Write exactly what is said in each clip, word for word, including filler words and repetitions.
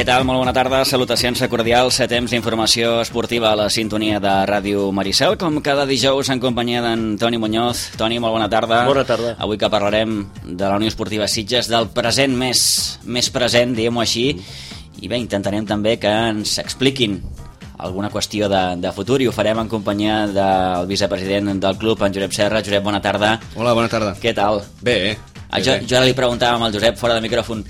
Què tal? Molt bona tarda, salutacions cordials a temps d'informació esportiva a la sintonia de Ràdio Maricel, com cada dijous en companyia d'en Toni Muñoz. Toni, molt bona tarda. Bona tarda. Avui que parlarem de la Unió Esportiva Sitges, del present més, més present, diguem-ho així, i bé, intentarem també que ens expliquin alguna qüestió de, de futur, i ho farem en companyia del vicepresident del club, en Josep Serra. Josep, bona tarda. Hola, bona tarda. Què tal? Bé, eh? Ah, jo, jo ara li preguntàvem al Josep, fora de micròfon,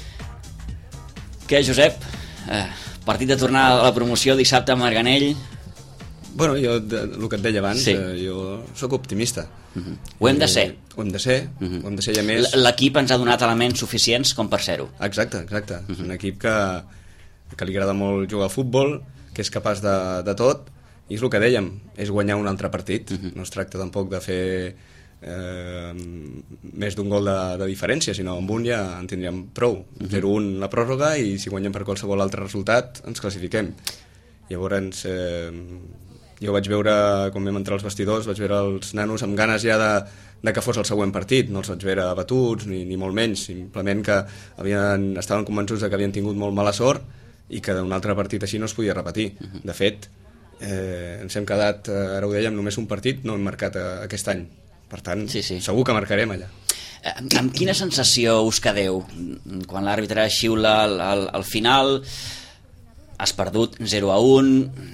què, Josep? Eh, partit de tornar a la promoció dissabte a Marganell. Bueno, jo, de, el que et deia abans, Sí. eh, jo sóc optimista. Uh-huh. Ho hem de ser. Eh, ho hem de ser, Uh-huh. ho hem de ser, i a més... L- L'equip ens ha donat elements suficients com per ser-ho. Exacte, exacte. Uh-huh. És un equip que, que li agrada molt jugar al futbol, que és capaç de, de tot, i és el que dèiem, és guanyar un altre partit. Uh-huh. No es tracta tampoc de fer eh, més d'un gol de, de diferència, sinó amb un ja en tindríem prou. Uh-huh. zero un la pròrroga, i si guanyem per qualsevol altre resultat ens classifiquem. Llavors eh, jo vaig veure, quan vam entrar als vestidors, vaig veure els nanos amb ganes ja de, de que fos el següent partit. No els vaig veure abatuts ni, ni molt menys, simplement que havien, estaven convençuts de que havien tingut molt mala sort i que un altre partit així no es podia repetir. Uh-huh. De fet, eh, ens hem quedat, eh, ara ho dèiem, només un partit no hem marcat eh, aquest any. Per tant, Sí, sí. segur que marcarem allà. Eh, amb quina sensació us quedeu quan l'àrbitre xiula al, al, al final? Has perdut zero a un,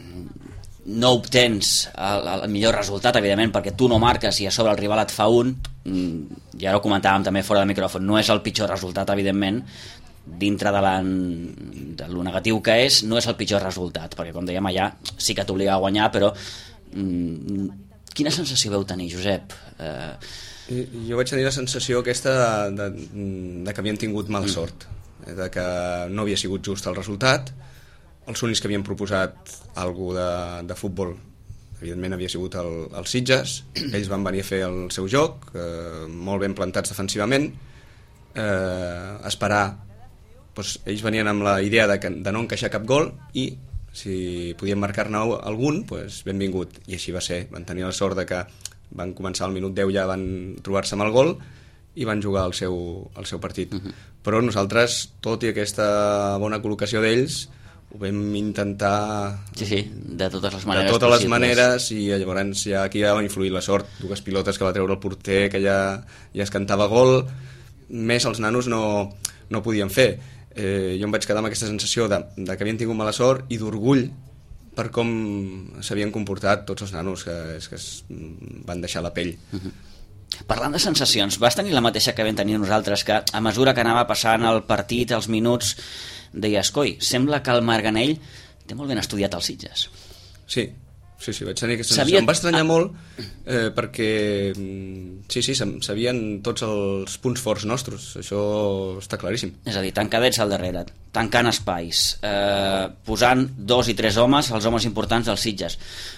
no obtens el, el millor resultat, evidentment, perquè tu no marques i a sobre el rival et fa un, i ara ho comentàvem també fora de micròfon, no és el pitjor resultat, evidentment, dintre de, la, de lo negatiu que és, no és el pitjor resultat, perquè com dèiem allà sí que t'obliga a guanyar, però mm, quina sensació veu tenir, Josep? Eh... Jo vaig tenir la sensació aquesta de, de, de que havien tingut mala sort, de que no havia sigut just el resultat. Els únics que havien proposat alguna de, de futbol, evidentment, havia sigut el, el Sitges. Ells van venir a fer el seu joc, eh, molt ben plantats defensivament, eh, esperar, doncs, ells venien amb la idea de, que, de no encaixar cap gol, i si podien marcar-ne algun, doncs, benvingut. I així va ser. Van tenir la sort de que van començar al minut deu, ja van trobar-se amb el gol i van jugar el seu, el seu partit. Uh-huh. Però nosaltres, tot i aquesta bona col·locació d'ells, ho vam intentar Sí, sí, de totes les maneres de totes les possibles. maneres, i llavors ja aquí ja va influir la sort. Dues pilotes que va treure el porter, que ja, ja es cantava gol, més els nanos no, no podien fer. Eh, jo em vaig quedar amb aquesta sensació de, de que havien tingut mala sort i d'orgull per com s'havien comportat tots els nanos, que, és que es van deixar la pell. Uh-huh. Parlant de sensacions, vas tenir la mateixa que vam tenir nosaltres, que a mesura que anava passant el partit, els minuts, deies, coi, sembla que el Marganell té molt ben estudiat els Sitges. Sí, sí, sí, vaig tenir aquesta Sabia... sensació. Em va estranyar ah. molt eh, perquè sí, sí, sabien tots els punts forts nostres, això està claríssim. És a dir, tancadets al darrere, tancant espais, eh, posant dos i tres homes, els homes importants dels Sitges.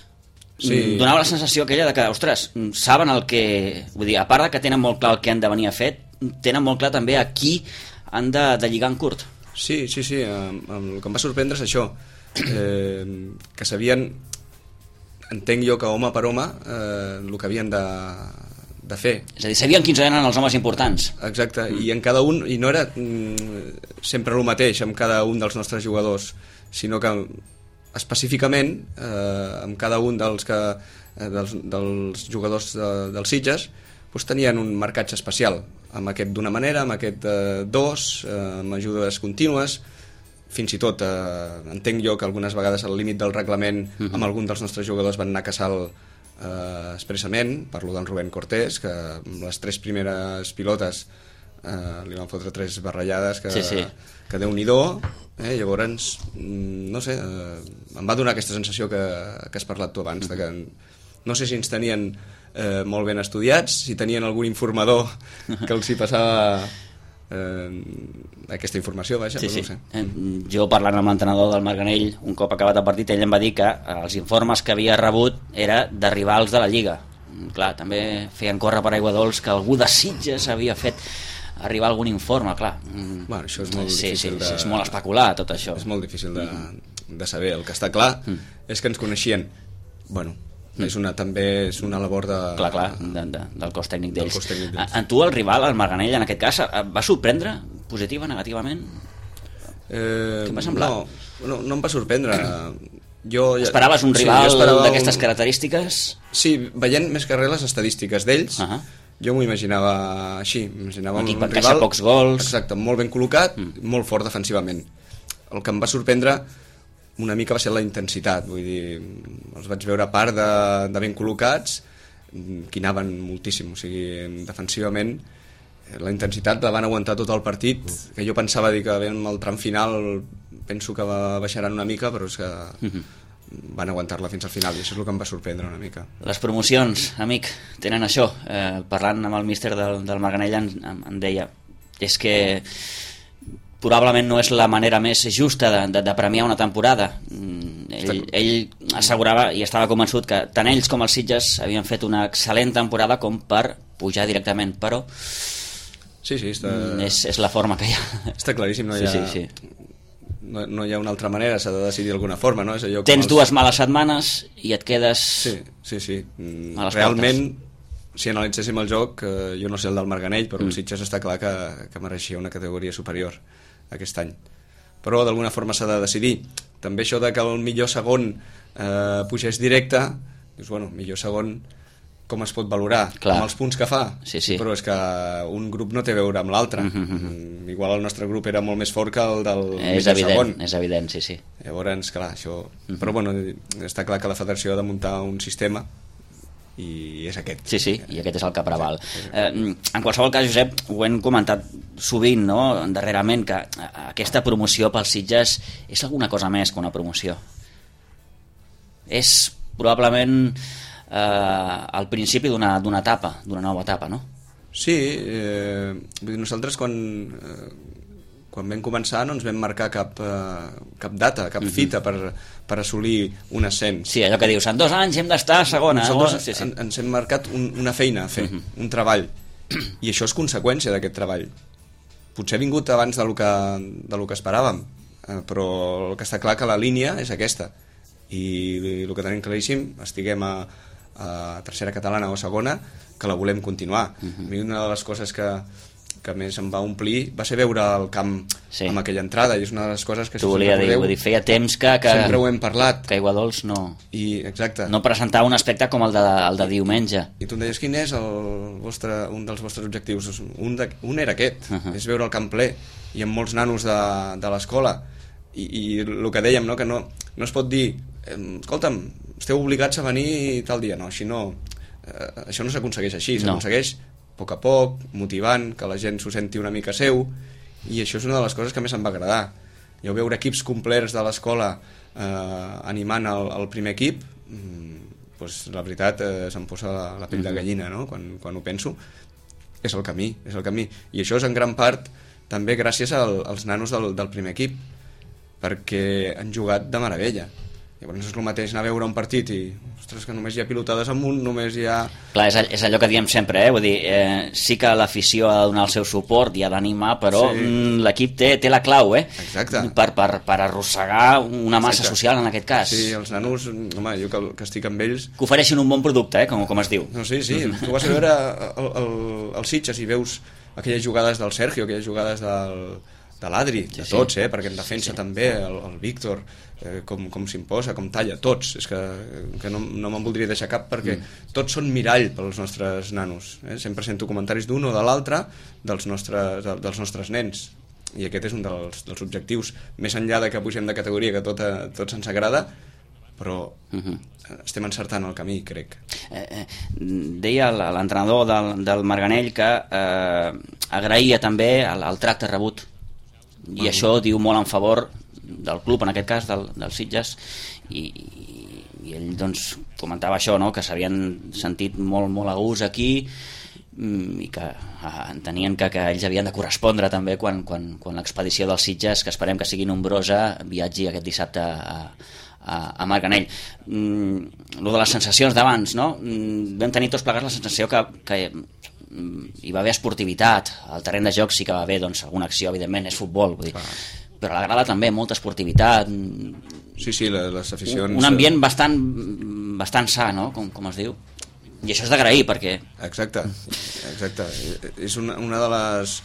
Sí. Donava la sensació aquella de que, ostres, saben el que... Vull dir, a part de que tenen molt clar el que han de venir a fer, tenen molt clar també a qui han de, de lligar en curt. Sí, sí, sí, amb, amb el que em va sorprendre és això, eh, que sabien, entenc jo que home per home, eh, el que havien de, de fer. És a dir, sabien quins eren els homes importants. Exacte, mm. i en cada un, i no era mm, sempre el mateix amb cada un dels nostres jugadors, sinó que específicament eh, amb cada un dels, que, eh, dels, dels jugadors de, dels Sitges, doncs tenien un marcatge especial, amb aquest d'una manera, amb aquest eh, dos, eh, amb ajudes contínues. Fins i tot eh, entenc jo que algunes vegades al límit del reglament uh-huh. amb algun dels nostres jugadors van anar a caçar el, eh, expressament, parlo d'en Rubén Cortés, que amb les tres primeres pilotes eh, li van fotre tres barrellades que, sí, sí. que Déu-n'hi-do, eh? Llavors no sé, eh, em va donar aquesta sensació que, que has parlat tu abans, uh-huh. de que no sé si ens tenien eh, molt ben estudiats, si tenien algun informador que els hi passava eh, aquesta informació, vaja, sí, però sí. no ho sé. Eh, jo parlant amb l'entrenador del Marganell, un cop acabat el partit, ell em va dir que els informes que havia rebut era de rivals de la Lliga. Clar, també feien córrer per aigua dolç que algú de Sitges havia fet arribar algun informe, clar. Bueno, això és molt sí, difícil sí, de... sí, és molt especular, tot això. És molt difícil de, de saber. El que està clar mm. és que ens coneixien. Bueno, mm. és una, també és una labor de... Clar, clar, de, de, del cos tècnic d'ells. Cos tècnic d'ells. En tu, el rival, el Marganell, en aquest cas, va sorprendre positiva, negativament? Eh, Què m'ha semblat? No, no, no em va sorprendre. Jo, Esperaves un rival sí, d'aquestes un... característiques? Sí, veient més que res les estadístiques d'ells, uh -huh. jo m'ho imaginava així. Imaginava un equip un que encaixa pocs gols. Exacte, molt ben col·locat, mm. molt fort defensivament. El que em va sorprendre una mica va ser la intensitat, vull dir, els vaig veure a part de, de ben col·locats, que anaven moltíssim, o sigui, defensivament la intensitat la van aguantar tot el partit, que jo pensava dir que amb el tram final penso que baixaran una mica, però és que uh-huh. van aguantar-la fins al final, i això és el que em va sorprendre una mica. Les promocions, amic, tenen això. Eh, parlant amb el míster del, del Marganell em, em deia, és que probablement no és la manera més justa de, de, de premiar una temporada. Ell, ell assegurava i estava convençut que tant ells com els Sitges havien fet una excel·lent temporada com per pujar directament, però sí, sí, està... és, és la forma que hi ha. Està claríssim, no hi ha, sí, sí, sí. No, no hi ha una altra manera, s'ha de decidir d'alguna forma, no? És allò Tens els... dues males setmanes i et quedes sí, sí, sí. a les realment portes. Si analitzéssim el joc, eh, jo no sé el del Marganell, però mm. el Sitges està clar que, que mereixia una categoria superior aquest any, però d'alguna forma s'ha de decidir. També això de que el millor segon eh, pugés directe, dius, bueno, millor segon com es pot valorar? Clar. Amb els punts que fa? Sí, sí. Però és que un grup no té a veure amb l'altre. Mm-hmm. Igual el nostre grup era molt més fort que el del és millor evident, segon. És evident, sí, sí. Llavors, clar, això... Mm-hmm. Però bueno, està clar que la federació ha de muntar un sistema i és aquest. Sí, sí, i aquest és el que preval. Eh, en qualsevol cas, Josep, ho hem comentat sovint, no?, darrerament, que aquesta promoció pels Sitges és alguna cosa més que una promoció. És probablement eh, el principi d'una d'una etapa, d'una nova etapa, no? Sí, eh, vull dir, nosaltres quan... Eh, quan vam començar no ens vam marcar cap, uh, cap data, cap uh-huh. fita per, per assolir un ascens. Sí, allò que dius, en dos anys hem d'estar a segona. Nosaltres oh, sí, sí. En, ens hem marcat un, una feina a fer, uh-huh. un treball, i això és conseqüència d'aquest treball. Potser ha vingut abans del que, del que esperàvem, eh, però el que està clar que la línia és aquesta, i el que tenim claríssim, estiguem a, a tercera catalana o a segona, que la volem continuar. Uh-huh. A mi una de les coses que que més em va omplir va ser veure el camp sí. amb aquella entrada, i és una de les coses que si volia dir, vull dir, feia temps que, que sempre ho hem parlat, que Aiguadols no, i, exacte. no presentava un aspecte com el de, el de diumenge. I tu em deies, quin és el vostre, un dels vostres objectius? Un, de, un era aquest, uh-huh. és veure el camp ple i amb molts nanos de, de l'escola, i, i el que dèiem, no? Que no, no es pot dir escolta'm, esteu obligats a venir tal dia, no, així no, eh, això no s'aconsegueix així, s'aconsegueix no. a poc a poc, motivant, que la gent s'ho senti una mica seu, i això és una de les coses que més em va agradar. Jo veure equips complets de l'escola eh, animant el, el primer equip, doncs la veritat eh, se'm posa la, la pell de gallina, no? quan, quan ho penso. És el camí, és el camí. I això és en gran part també gràcies al, als nanos del, del primer equip, perquè han jugat de meravella. Llavors és el mateix anar a veure un partit i, ostres, que només hi ha pilotades amunt, només hi ha... Clar, és, és allò que diem sempre, eh? Vull dir, eh, sí que l'afició ha de donar el seu suport i ha d'animar, però sí. mm, l'equip té, té la clau, eh? Exacte. Per, per, per arrossegar una massa Exacte. social en aquest cas. Sí, els nanos, home, jo que, que estic amb ells... Que ofereixin un bon producte, eh? Com, com es diu. No, sí, sí, tu vas a veure el, el, el Sitges i veus aquelles jugades del Sergio, aquelles jugades del... de l'Adri, sí, de tots, eh? Perquè en defensa sí. també, el, el Víctor, eh, com, com s'imposa, com talla, tots, és que, que no, no me'n voldria deixar cap, perquè mm. tots són mirall pels nostres nanos, eh? Sempre sento comentaris d'un o de l'altre dels nostres, de, dels nostres nens, i aquest és un dels, dels objectius, més enllà de que pugem de categoria, que tot, a, tot se'ns agrada, però uh-huh. estem encertant el camí, crec. Eh, eh, deia l'entrenador del, del Marganell que eh, agraïa també el, el tracte rebut, i uh-huh. això diu molt en favor del club, en aquest cas del, del Sitges, i, i, i ell doncs comentava això, no? Que s'havien sentit molt, molt a gust aquí, i que ah, entenien que, que ells havien de correspondre també quan, quan, quan l'expedició dels Sitges, que esperem que sigui nombrosa, viatgi aquest dissabte a, a, a Marganell. Mm, lo de les sensacions d'abans, no? Mm, vam tenir tots plegats la sensació que, que hi va haver esportivitat, al terreny de joc sí que va haver doncs, alguna acció, evidentment és futbol, vull dir, però a la grada també molta esportivitat, sí, sí, les aficions, un ambient bastant, bastant sa, no? com, com es diu, i això és d'agrair perquè... Exacte, exacte. És una, una de les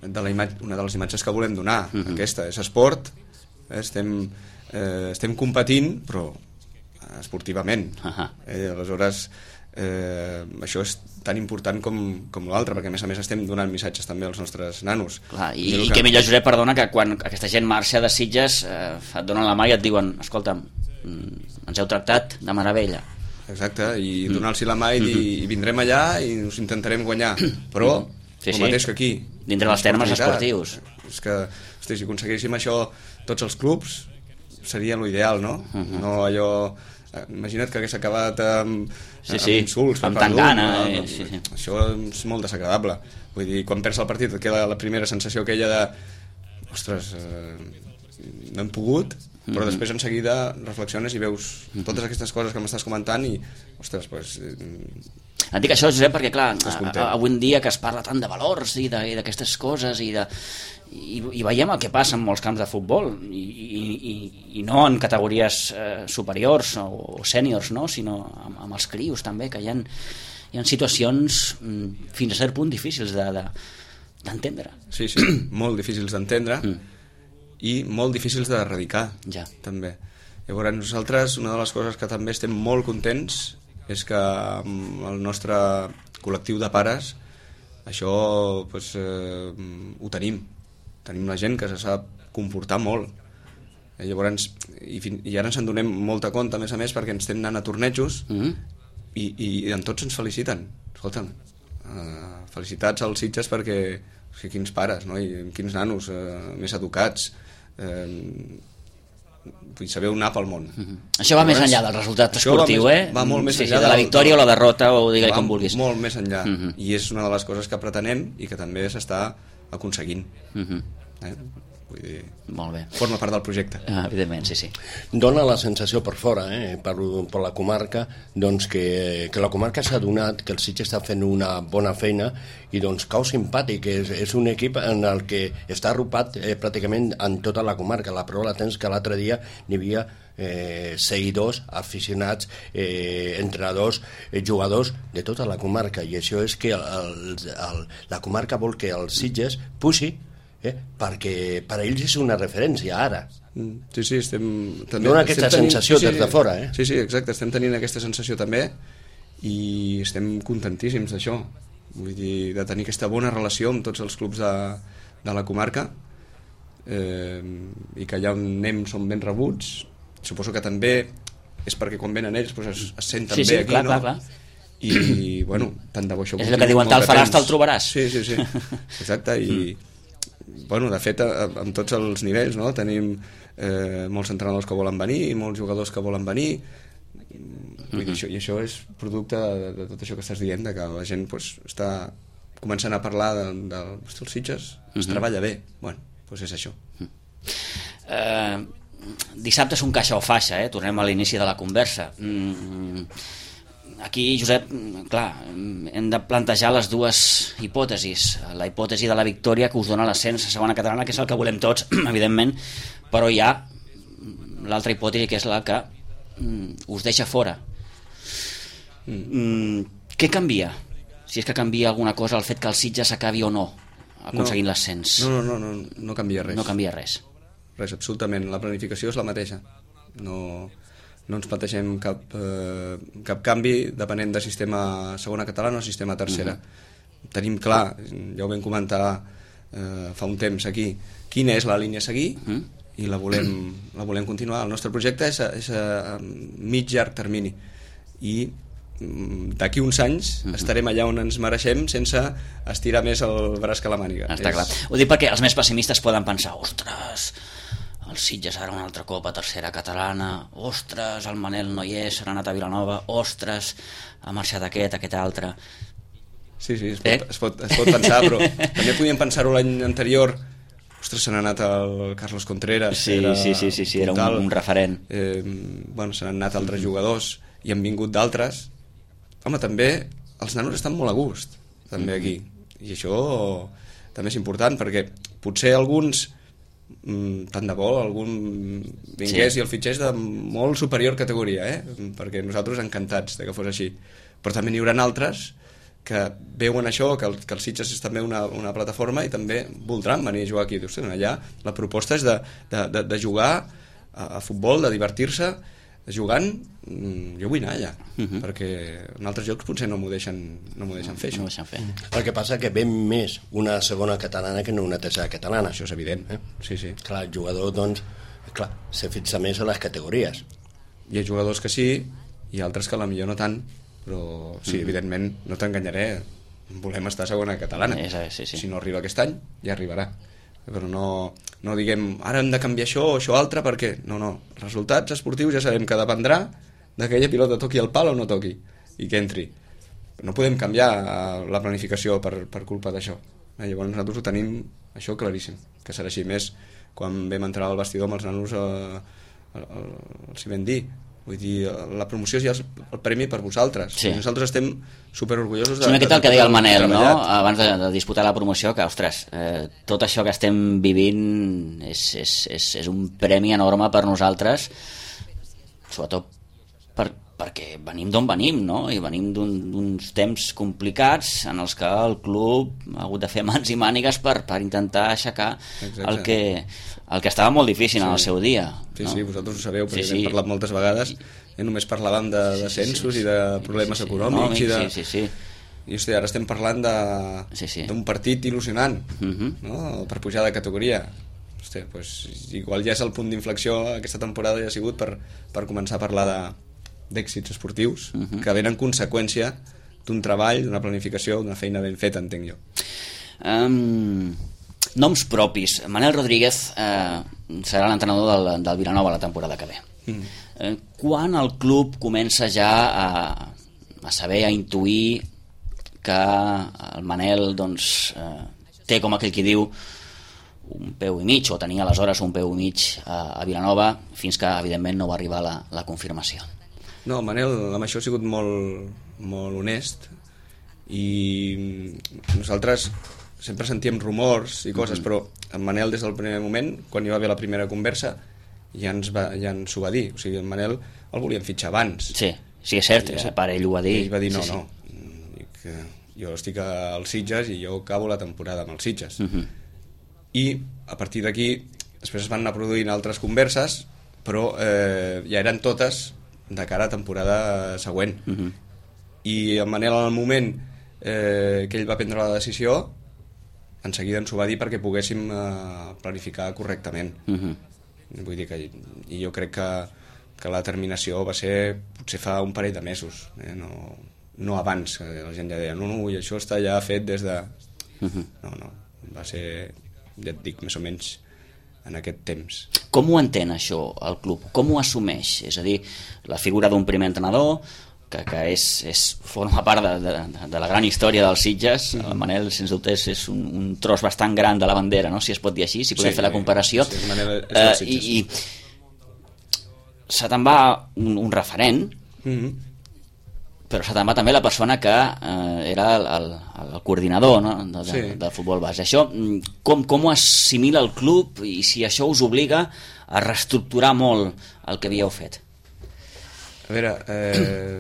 de la imatge, una de les imatges que volem donar, uh-huh. aquesta, és esport, eh, estem, eh, estem competint, però esportivament. Uh-huh. Eh, aleshores, eh, això és tan important com, com l'altre, perquè a més a més estem donant missatges també als nostres nanos. Clar, i, i que... que millor, Josep, perdona, que quan aquesta gent marxa de Sitges eh, et donen la mà i et diuen, escolta'm, ens heu tractat de meravella. Exacte, i donar-los la mà i dir, i vindrem allà i us intentarem guanyar, però sí, el mateix sí. que aquí. Dintre dels termes esportius. És que, hosti, si aconseguíssim això tots els clubs, seria l'ideal, no? Uh-huh. No allò... Imagina't que hagués acabat amb, sí, sí. amb insults, amb tant gana. Eh, sí, sí. Això és molt desagradable. Vull dir, quan perds el partit et queda la primera sensació aquella de ostres, eh, no hem pogut, però mm-hmm. després en seguida reflexiones i veus mm-hmm. totes aquestes coses que m'estàs comentant i, ostres, doncs... Eh, et dic això, Josep, perquè clar, avui en dia que es parla tant de valors i d'aquestes coses i, de, i, i veiem el que passa en molts camps de futbol i, i, i no en categories eh, superiors o, o sèniors, no? Sinó amb, amb els crios també, que hi ha, hi ha situacions mm, fins a cert punt difícils de, de, d'entendre. Sí, sí, molt difícils d'entendre mm. i molt difícils d'erradicar ja. També. Llavors nosaltres, una de les coses que també estem molt contents és que el nostre col·lectiu de pares això pues, eh, ho tenim tenim la gent que se sap comportar molt eh, llavors i, i ara ens en donem molta compte a més a més perquè ens estem anant a tornejos mm-hmm. i, i en tots ens feliciten escolta'm, eh, felicitats als Sitges perquè o sigui, quins pares no? I quins nanos eh, més educats eh, vull saber on anar pel món. Uh-huh. Això va Llavors, més enllà del resultat esportiu, va eh? Va molt més sí, enllà sí, de la victòria del, o la derrota, o digue-li com vulguis. Molt més enllà, uh-huh. i és una de les coses que pretenem i que també s'està aconseguint. Uh-huh. Eh? Vull dir, molt bé. Forma part del projecte. Ah, evidentment, sí, sí. Dona la sensació per fora, eh, per, per la comarca, doncs que, que la comarca s'ha donat, que el Sitges està fent una bona feina i doncs cau simpàtic, és, és un equip en el que està arropat eh, pràcticament en tota la comarca. La prova la tens que l'altre dia n'hi havia eh, seguidors, aficionats, eh, entrenadors, eh, jugadors de tota la comarca, i això és que el, el, la comarca vol que el Sitges puixi Eh, perquè per a ells és una referència ara. Sí, sí, estem... També, dona aquesta tenint, sensació sí, sí, des de fora, eh? Sí, sí, exacte, estem tenint aquesta sensació també i estem contentíssims d'això. Vull dir, de tenir aquesta bona relació amb tots els clubs de, de la comarca eh, i que allà on anem som ben rebuts. Suposo que també és perquè quan venen ells doncs es, es senten sí, bé sí, aquí, clar, no? clar, clar. I, bueno, tant de bo això... És el que diuen, te'l faràs, te'l trobaràs. Sí, sí, sí, exacte, i... Mm. Bueno, de fet, amb tots els nivells, no? Tenim eh, molts entrenadors que volen venir, molts jugadors que volen venir, vull dir, això, i això és producte de, de tot això que estàs dient, de que la gent pues, està començant a parlar de, de, de els Sitges, es uh-huh. treballa bé, bueno, doncs és això. Uh-huh. Eh, dissabte és un caixa o faixa, eh? Tornem a l'inici de la conversa. Mm, aquí, Josep, clar, hem de plantejar les dues hipòtesis. La hipòtesi de la victòria que us dona l'ascens a segona catalana, que és el que volem tots, evidentment, però hi ha l'altra hipòtesi, que és la que mm, us deixa fora. Mm, què canvia? Si és que canvia alguna cosa el fet que el Sitges s'acabi o no aconseguint no, l'ascens. No, no, no, no, no canvia res. No canvia res. Res, absolutament. La planificació és la mateixa. No... no ens plantegem cap, eh, cap canvi depenent de sistema segona catalana o sistema tercera. Uh-huh. Tenim clar, ja ho vam comentar eh, fa un temps aquí, quina és la línia a seguir uh-huh. i la volem, la volem continuar. El nostre projecte és a, és a mig llarg termini i d'aquí uns anys uh-huh. estarem allà on ens mereixem sense estirar més el braç que la màniga. Està és... clar. Ho dic perquè els més pessimistes poden pensar, ostres, el Sitges ara una altra copa tercera catalana, ostres, el Manel no hi és, s'ha anat a Vilanova, ostres, ha marxat aquest, aquest altre. Sí, sí, es pot, eh? es pot, es pot pensar, però també podíem pensar-ho l'any anterior, ostres, se n'ha anat el Carlos Contreras, sí, era, sí, sí, sí, sí, era un, un referent. Eh, bueno, se n'han anat altres jugadors i han vingut d'altres. Home, també els nanos estan molt a gust, també aquí, i això també és important, perquè potser alguns tant de bo algun vingués sí. i el fitxés de molt superior categoria, eh? Perquè nosaltres encantats de que fos així, però també n'hi haurà altres que veuen això, que el, que el Sitges és també una, una plataforma i també voldran venir a jugar aquí. Dius, allà la proposta és de, de, de, de jugar a, a futbol, de divertir-se jugant, jo vull anar allà, uh-huh. perquè en altres llocs potser no m'ho deixen, no m'ho deixen fer, això. No deixen fer. El que passa que ve més una segona catalana que no una tercera catalana. Això és evident, eh? Sí, sí. Clar, el jugador, doncs, clar, se fixa més a les categories. Hi ha jugadors que sí, i altres que potser no tant, però sí, uh-huh. evidentment, no t'enganyaré, volem estar a segona catalana. Sí, sí, sí. Si no arriba aquest any, ja arribarà. Però no, no diguem, ara hem de canviar això o això altre, perquè no, no, resultats esportius ja sabem que dependrà de que aquella pilota toqui el pal o no toqui i que entri. No podem canviar la planificació per, per culpa d'això. Eh, llavors nosaltres ho tenim això claríssim, que serà així. Més quan vam entrar al vestidor amb els nanos eh, els hi vam dir, vull dir, la promoció ja és el premi per vosaltres. Sí. Nosaltres estem superorgullosos de... Sí, aquest és el que deia el Manel, no? Abans de, de disputar la promoció, que, ostres, eh, tot això que estem vivint és, és, és, és un premi enorme per nosaltres, sobretot per, perquè venim d'on venim, no? I venim d'uns temps complicats en els que el club ha hagut de fer mans i mànigues per, per intentar aixecar Exacte. el que... el que estava molt difícil sí. en el seu dia. Sí, no? sí, vosaltres ho sabeu, perquè sí, sí. hem parlat moltes vegades, i només parlàvem de, de censos sí, sí, sí. i de problemes sí, sí, sí. econòmics. I de... Sí, sí, sí. I hosti, ara estem parlant de... sí, sí. d'un partit il·lusionant, uh-huh. no? per pujar de categoria. Hosti, pues, igual ja és el punt d'inflexió, aquesta temporada ja ha sigut per, per començar a parlar de, d'èxits esportius, uh-huh. que venen conseqüència d'un treball, d'una planificació, d'una feina ben feta, entenc jo. Um... Noms propis. Manel Rodríguez eh, serà l'entrenador del, del Vilanova la temporada que ve. Mm. Eh, quan el club comença ja a, a saber, a intuir que el Manel doncs, eh, té, com aquell qui diu, un peu i mig, o tenia aleshores un peu i mig a, a Vilanova, fins que evidentment no va arribar la, la confirmació? No, el Manel amb això ha sigut molt, molt honest, i nosaltres sempre sentíem rumors i coses, mm-hmm. però en Manel des del primer moment, quan hi va haver la primera conversa, ja ens, va, ja ens ho va dir. O sigui, el Manel el volien fitxar abans. Sí, sí, és cert, ja, per ell ho va dir. Ell va dir, no, sí, sí. no, que jo estic als Sitges i jo acabo la temporada amb els Sitges. Mm-hmm. I a partir d'aquí, després es van anar produint altres converses, però eh, ja eren totes de cara a temporada següent. Mm-hmm. I en Manel, en el moment eh, que ell va prendre la decisió, en seguida ens ho va dir perquè poguéssim eh, planificar correctament. Uh-huh. Vull dir que i jo crec que, que la terminació va ser potser fa un parell de mesos, eh? no, no abans, que la gent ja deia no, no, i això està ja fet des de... Uh-huh. No, no, va ser, ja et dic, més o menys en aquest temps. Com ho entén això el club? Com ho assumeix? És a dir, la figura d'un primer entrenador que, que és, és, forma part de, de, de la gran història dels Sitges. Mm. El Manel, sens dubte, és, és un, un tros bastant gran de la bandera, no? Si es pot dir així, si podem sí, fer la comparació. Sí, Manel és dels Sitges. Uh, I, i se te'n va un, un referent, mm-hmm. però se te'n va també la persona que eh, era el, el, el coordinador, no? de, de, sí. del futbol base. Això, com, com ho assimila el club i si això us obliga a reestructurar molt el que havíeu fet? A veure, eh,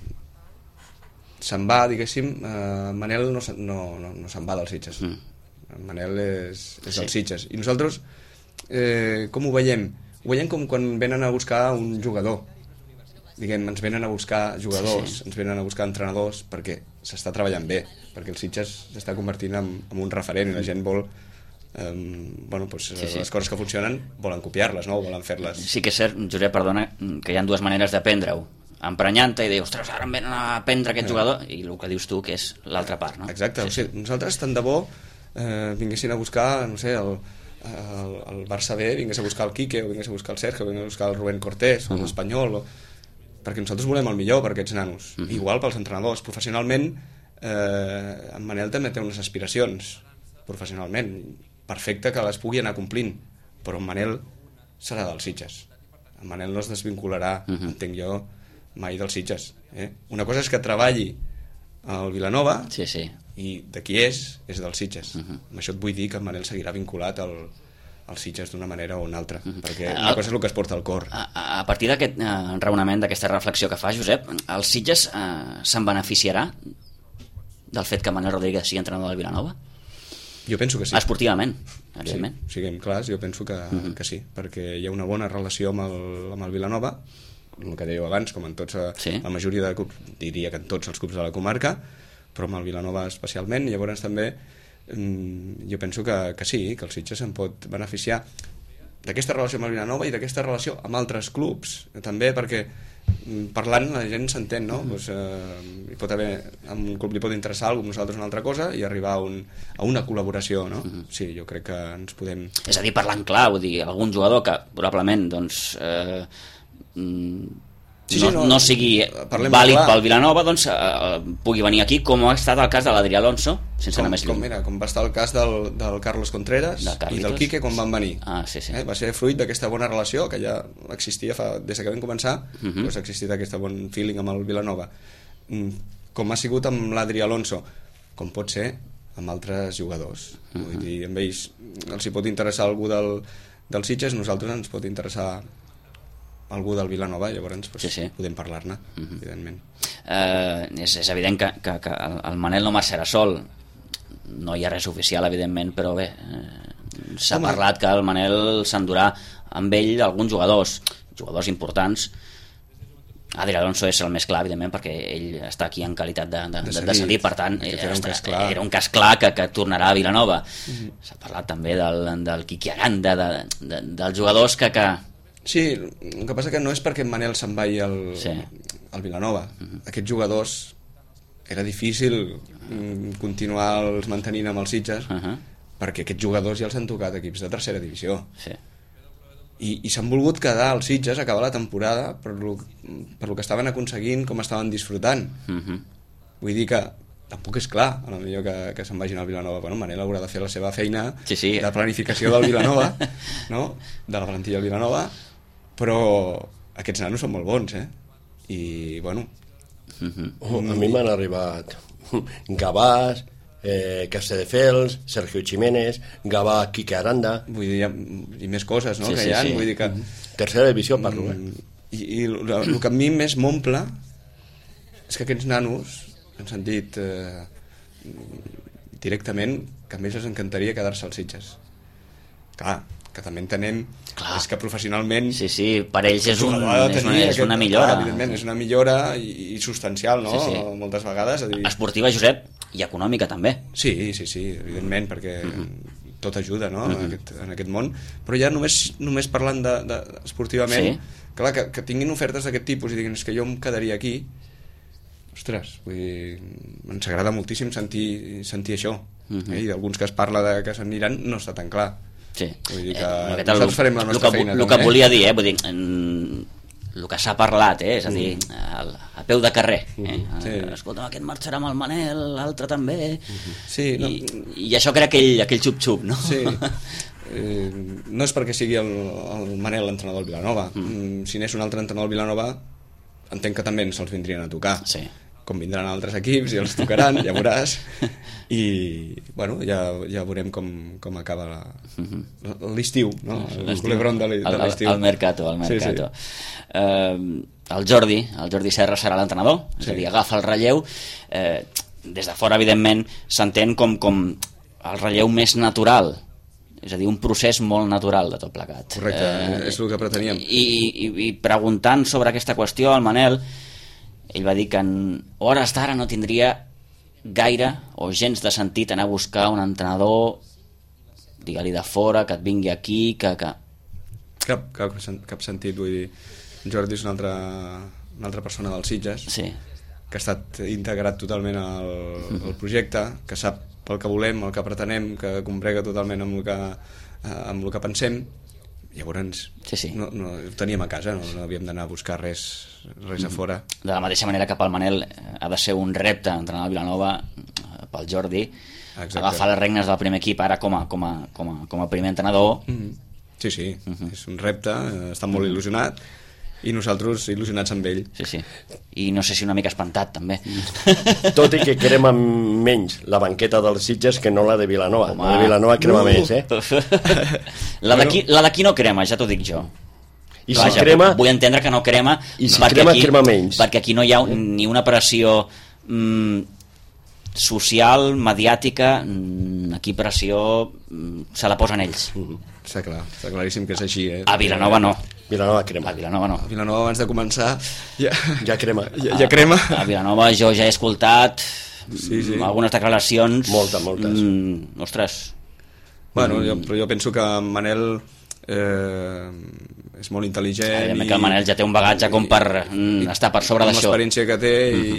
se'n va, diguéssim, eh, Manel no, no, no, no se'n va dels Sitges. Mm. Manel és, és sí. dels Sitges. I nosaltres, eh, com ho veiem? Ho veiem com quan venen a buscar un jugador. Diguem, ens venen a buscar jugadors, sí, sí. ens venen a buscar entrenadors, perquè s'està treballant bé, perquè el Sitges s'està convertint en, en un referent i la gent vol... Um, bueno, pues, sí, sí. les coses que funcionen volen copiar-les, no? Volen fer-les. Sí que és cert, Josep, perdona, que hi ha dues maneres d'aprendre-ho. Emprenyant-te i dir, ostres, ara em venen a aprendre aquest jugador, i el que dius tu, que és l'altra part, no? Exacte, sí, o sigui, sí. nosaltres tant de bo eh, vinguessin a buscar, no sé, el, el, el Barça B, vingués a buscar el Quique, o vingués a buscar el Sergio, o vingués a buscar el Rubén Cortés, o uh -huh. l'Espanyol, o... perquè nosaltres volem el millor per aquests nanos. Uh -huh. Igual pels entrenadors. Professionalment, eh, en Manel també té unes aspiracions, professionalment, perfecte que les pugui anar complint, però en Manel serà dels Sitges. En Manel no es desvincularà, uh-huh. entenc jo, mai dels Sitges. Eh? Una cosa és que treballi al Vilanova, sí, sí. i de qui és, és dels Sitges. Uh-huh. Amb això et vull dir que en Manel seguirà vinculat al, als Sitges d'una manera o una altra, uh-huh. perquè una el, cosa és el que es porta al cor. A, a partir d'aquest eh, raonament, d'aquesta reflexió que fa Josep, els Sitges eh, se'n beneficiarà del fet que Manel Rodríguez sigui entrenador del Vilanova? Jo penso que sí. Esportivament, evidentment. Sí, siguem clars, jo penso que, uh-huh. que sí, perquè hi ha una bona relació amb el, amb el Vilanova, el que dèieu abans, com en tots, sí. La majoria de clubs, diria que en tots els clubs de la comarca, però amb el Vilanova especialment, i llavors també jo penso que, que sí, que el Sitges se'n pot beneficiar d'aquesta relació amb el Vilanova i d'aquesta relació amb altres clubs, també perquè parlant la gent s'entén, no? Mm-hmm. Pues, eh, hi pot haver, a un club li pot interessar alguna cosa, nosaltres una altra cosa, i arribar a, un, a una col·laboració, no? Mm-hmm. Sí, jo crec que ens podem... És a dir, parlant clar, vull dir, algun jugador que probablement, doncs... Eh, Sí, sí, no, no, no sigui vàlid pel Vilanova, doncs eh, pugui venir aquí, com ha estat el cas de l'Adrià Alonso, sense anar més lluny. Com, mira, com va estar el cas del, del Carlos Contreras i del Quique quan van venir. Ah, sí, sí. Eh, va ser fruit d'aquesta bona relació que ja existia fa, des que vam començar, uh-huh. doncs ha existit aquest bon feeling amb el Vilanova. Com ha sigut amb l'Adrià Alonso, com pot ser amb altres jugadors. Uh-huh. Vull dir, amb ells els hi pot interessar algú del, del Sitges, nosaltres ens pot interessar algú del Vilanova, llavors pues, sí, sí. podem parlar-ne, uh-huh. evidentment. Eh, és, és evident que, que, que el Manel no marxarà sol, no hi ha res oficial, evidentment, però bé, eh, s'ha Home. parlat que el Manel s'endurà amb ell alguns jugadors, jugadors importants. Adrià Alonso és el més clar, evidentment, perquè ell està aquí en qualitat de, de, de, de cedir, per tant, era un, està, clar. era un cas clar que, que tornarà a Vilanova. Uh-huh. S'ha parlat també del, del Quique Aranda, de, de, dels jugadors que... que Sí, el que passa que no és perquè en Manel se'n vagi al, sí. al Vilanova. Uh-huh. Aquests jugadors era difícil continuar els mantenint amb els Sitges, uh-huh. perquè aquests jugadors ja els han tocat equips de tercera divisió. Sí. I, i s'han volgut quedar als Sitges, acabar la temporada, per lo, per lo que estaven aconseguint, com estaven disfrutant. Uh-huh. Vull dir que tampoc és clar, a lo millor que, que se'n vagin al Vilanova. Bueno, Manel haurà de fer la seva feina sí, sí. de planificació del Vilanova, no? De la plantilla del Vilanova, però aquests nanos són molt bons, eh? I, bueno... Uh-huh. Oh, a mi m'han arribat Gavàs, eh, Castelldefels, Sergio Jiménez, Gavà, Quique Aranda... Vull dir, i més coses, no?, sí, que hi ha. Sí, sí. Vull dir que... Tercera divisió, parlo, eh? I, i el que a mi més m'omple és que aquests nanos ens han dit eh, directament que a més els encantaria quedar-se als Sitges. Clar, que també entenem clar. És que professionalment sí, sí, per ells és, un, és, una, és una millora clar, evidentment, és una millora i, i substancial, no? Sí, sí. Moltes vegades a dir... esportiva, Josep, i econòmica també. Sí, sí, sí, evidentment, perquè uh-huh. tot ajuda, no? uh-huh. en, aquest, en aquest món, però ja només, només parlant de, de, esportivament sí. clar, que, que tinguin ofertes d'aquest tipus i diguin és que jo em quedaria aquí, ostres, vull dir, ens agrada moltíssim sentir, sentir això uh-huh. eh? I d'alguns que es parla de que s'aniran no està tan clar. Sí. Vull dir que eh, nosaltres farem la nostra el que, feina el també. que volia dir, eh? Vull dir, en, el que s'ha parlat, eh? És a dir, a, a peu de carrer, eh? Uh-huh. Sí. Escolta, aquest marxarà amb el Manel, l'altre també, uh-huh. sí, no. I, i això crea aquell, aquell xup-xup, no? Sí. Eh, no és perquè sigui el, el Manel l'entrenador del Vilanova. Mm. Si n'és un altre entrenador del Vilanova, entenc que també se'ls vindrien a tocar. Sí. Com vindran altres equips i els tocaran, ja veuràs, i bueno, ja, ja veurem com, com acaba la, l'estiu, no? El culebron de l'estiu. El mercato, el mercato. Sí, sí. Eh, el Jordi, el Jordi Serra serà l'entrenador, sí. És a dir, agafa el relleu. Eh, des de fora, evidentment, s'entén com, com el relleu més natural, és a dir, un procés molt natural de tot plegat. Correcte, eh, és el que preteníem. I, i, i preguntant sobre aquesta qüestió, el Manel, ell va dir que en hores d'ara no tindria gaire o gens de sentit anar a buscar un entrenador, digue-li de fora, que et vingui aquí, que... que... Cap, cap, cap sentit, vull dir, Jordi és una altra, una altra persona dels Sitges, sí. que ha estat integrat totalment al, al projecte, que sap el que volem, el que pretenem, que combrega totalment amb el que, amb el que pensem. Llavors sí, sí. No, no, ho teníem a casa, no, no havíem d'anar a buscar res, res a fora. De la mateixa manera que pel Manel ha de ser un repte entrenar al Vilanova, pel Jordi, exacte. Agafar les regnes del primer equip ara com a, com a, com a, com a primer entrenador. Mm-hmm. Sí, sí, uh-huh. És un repte, està molt il·lusionat i nosaltres il·lusionats amb ell. Sí, sí. I no sé si una mica espantat també. Tot i que crema menys la banqueta dels Sitges que no la de Vilanova. Home. La de Vilanova crema uh. més, eh? La d'aquí bueno. no crema, ja t'ho dic jo. I si crema... Vull entendre que no crema, i si crema, aquí, crema menys. perquè aquí no hi ha un, ni una pressió mm, social, mediàtica, aquí pressió se la posen ells. Està clar, està claríssim que és així, eh? A Vilanova no. Vilanova crema. A Vilanova no. A Vilanova, abans de començar, ja, ja crema. Ja, ja crema. A, a Vilanova jo ja he escoltat sí, sí. algunes declaracions. Moltes, moltes. Mm, ostres. Bueno, jo, però jo penso que en Manel eh, és molt intel·ligent. I... que el Manel ja té un bagatge com per mm, estar per sobre d'això. L'experiència que té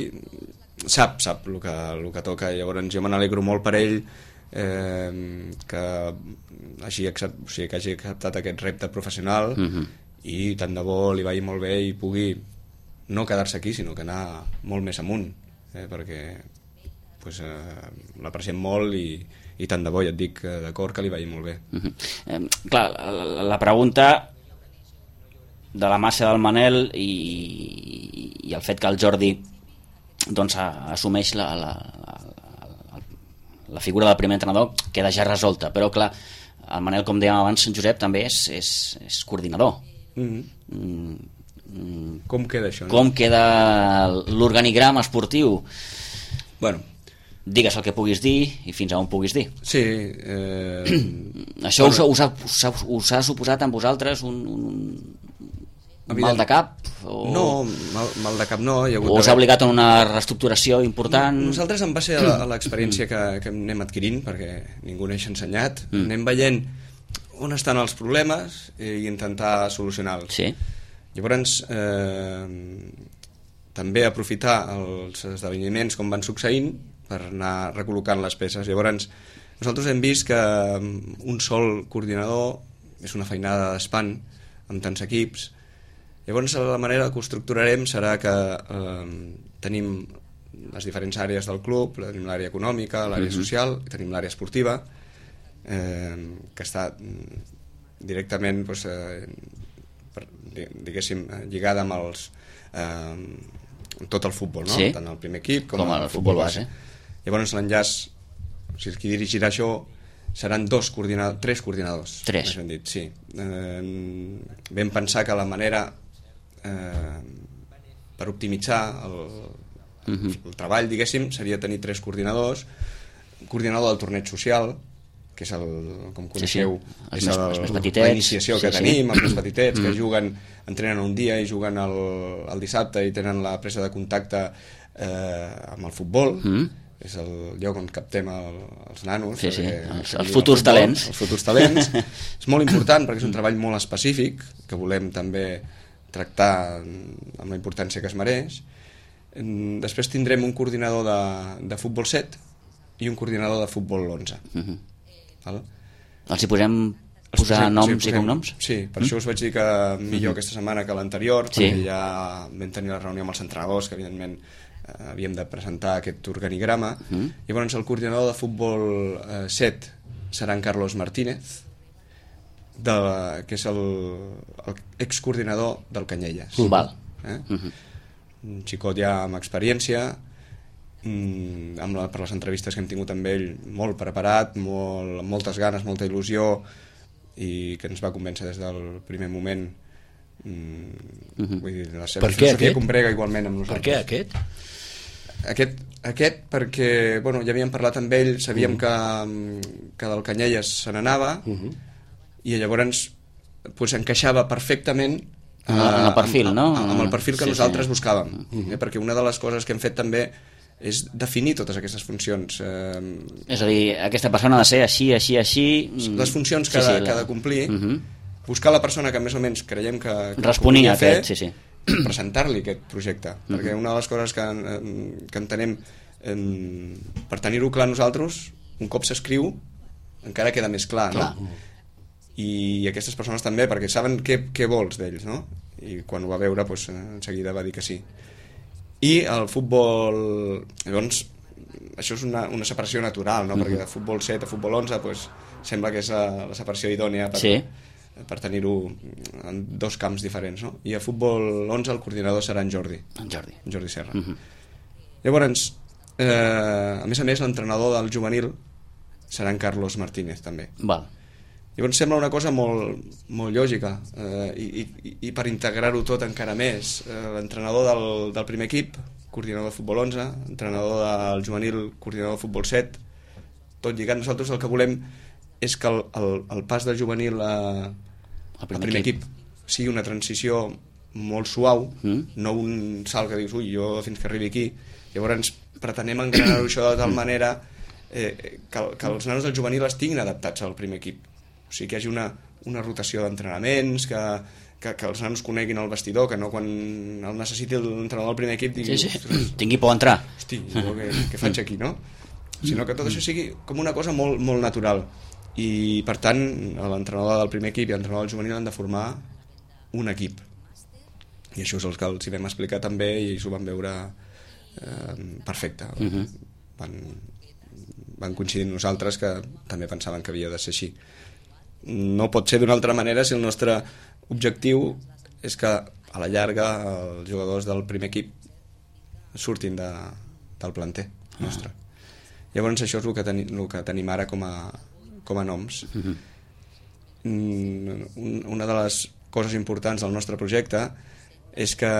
i sap, sap el que, el que toca. Llavors jo me n'alegro molt per ell, eh, que hagi acceptat, o sigui, que hagi acceptat aquest repte professional uh -huh. i tant de bo li vagi molt bé i pugui no quedar-se aquí, sinó que anar molt més amunt, eh, perquè pues, eh, l'apreciem molt i, i tant de bo, ja et dic, d'acord, que li vagi molt bé. Uh -huh. eh, clar, la, la pregunta de la massa del Manel i, i el fet que el Jordi doncs assumeix la, la, la, la, la figura del primer entrenador queda ja resolta, però clar, el Manel, com dèiem abans, en Josep també és, és, és coordinador. Mm-hmm. Mm, mm, com queda això? No? Com queda l'organigrama esportiu? Bueno, digues el que puguis dir i fins a on puguis dir. Sí. Eh... Això bueno, us, ha, us, ha, us, ha, us ha suposat amb vosaltres un, un, un mal de cap? O... No, mal, mal de cap no. Hi ha hagut o us ha obligat a una reestructuració important? Nosaltres en base a l'experiència que, que anem adquirint, perquè ningú n'eix ensenyat, mm. anem veient on estan els problemes i intentar solucionar-los. Sí. Llavors, eh, també aprofitar els esdeveniments com van succeint per anar recol·locant les peces. Llavors, nosaltres hem vist que un sol coordinador és una feinada d'espant amb tants equips. Llavors, la manera que ho estructurarem serà que eh, tenim les diferents àrees del club, tenim l'àrea econòmica, l'àrea social, i tenim l'àrea esportiva, eh, que està directament doncs, eh, per, diguéssim, lligada amb els, eh, tot el futbol, no? Sí. Tant el primer equip com, com el, el futbol base. Llavors l'enllaç, o sigui, qui dirigirà això seran dos coordinadors, tres coordinadors. Tres. Dit, sí. Eh, vam pensar que la manera eh, per optimitzar el, uh-huh. el treball, diguéssim, seria tenir tres coordinadors. Un coordinador del torneig social, que és el, com coneixeu, sí, sí. Els és més, el, els més petitets, la iniciació que sí, tenim, sí. els més petitets, que mm. juguen, entrenen un dia i juguen el, el dissabte i tenen la presa de contacte eh, amb el futbol. Mm. És el lloc on captem el, els nanos. Sí, sí. Els, els futbol, futurs talents. Els futurs talents. És molt important perquè és un treball molt específic que volem també tractar amb la importància que es mereix. Després tindrem un coordinador de, de futbol set i un coordinador de futbol onze. Mm-hmm. Val? Els hi posem posar posem, noms sí, posem, i cognoms? Sí, per mm? això us vaig dir que millor mm-hmm. aquesta setmana que l'anterior, sí. perquè ja vam tenir la reunió amb els entrenadors, que evidentment eh, havíem de presentar aquest organigrama. Mm-hmm. Llavors el coordinador de futbol eh, set serà en Carlos Martínez, de, que és el, el excoordinador del Canyelles. Mm. Val. Eh? Mm-hmm. Un xicot ja amb experiència, Mm, amb la, per les entrevistes que hem tingut amb ell, molt preparat, molt, amb moltes ganes, molta il·lusió, i que ens va convèncer des del primer moment. mm, uh-huh. Vull dir, la seva filosofia comprega igualment amb nosaltres. Per què aquest? Aquest, aquest perquè bueno, ja havíem parlat amb ell, sabíem uh-huh. que, que del Canyelles se n'anava, uh-huh. i llavors pues, encaixava perfectament amb, amb el perfil, amb, no? amb, amb el perfil que sí, nosaltres sí. buscàvem, uh-huh. eh? perquè una de les coses que hem fet també és definir totes aquestes funcions. Eh, és a dir, aquesta persona ha de ser així, així, així... Les funcions que, sí, sí, la... que ha de complir, uh-huh. buscar la persona que més o menys creiem que, que responia fer, aquest, sí, sí. presentar-li aquest projecte, uh-huh. perquè una de les coses que, que entenem eh, per tenir-ho clar nosaltres, un cop s'escriu, encara queda més clar, clar. No? I aquestes persones també, perquè saben què, què vols d'ells, no? I quan ho va veure, doncs, en seguida va dir que sí. I el futbol, llavors això és una, una separació natural, no? Mm-hmm. Perquè de futbol set a futbol onze pues, sembla que és la, la separació idònia per, sí. per tenir-ho en dos camps diferents, no? I a futbol onze el coordinador serà en Jordi en Jordi, en Jordi Serra. Mm-hmm. Llavors eh, a més a més l'entrenador del juvenil serà en Carlos Martínez també. Val. Llavors sembla una cosa molt, molt lògica, eh, i, i, i per integrar-ho tot encara més, eh, l'entrenador del, del primer equip coordinador de futbol onze, entrenador del juvenil, coordinador de futbol set, tot lligat. Nosaltres el que volem és que el, el, el pas del juvenil a, al primer, primer equip. equip sigui una transició molt suau, mm. no un salt que dius, ui, jo fins que arribi aquí. Llavors pretenem engranar-ho això de tal manera eh, que, que els nanos del juvenil estiguin adaptats al primer equip. O sigui, que hi hagi una, una rotació d'entrenaments, que, que, que els nanos coneguin el vestidor, que no quan el necessiti l'entrenador del primer equip digui, sí, sí. tingui por a entrar. Hosti, jo què, què faig aquí, no? Sinó que tot això sigui com una cosa molt, molt natural. I, per tant, l'entrenador del primer equip i l'entrenador del juvenil han de formar un equip. I això és el que els hi vam explicar també i ells ho van veure eh, perfecte. Uh-huh. Van, van coincidir amb nosaltres que també pensaven que havia de ser així. No pot ser d'una altra manera si el nostre objectiu és que a la llarga els jugadors del primer equip surtin de, del planter nostre. Uh-huh. Llavors això és el que, teni, el que tenim ara com a, com a noms. Uh-huh. Una de les coses importants del nostre projecte és que,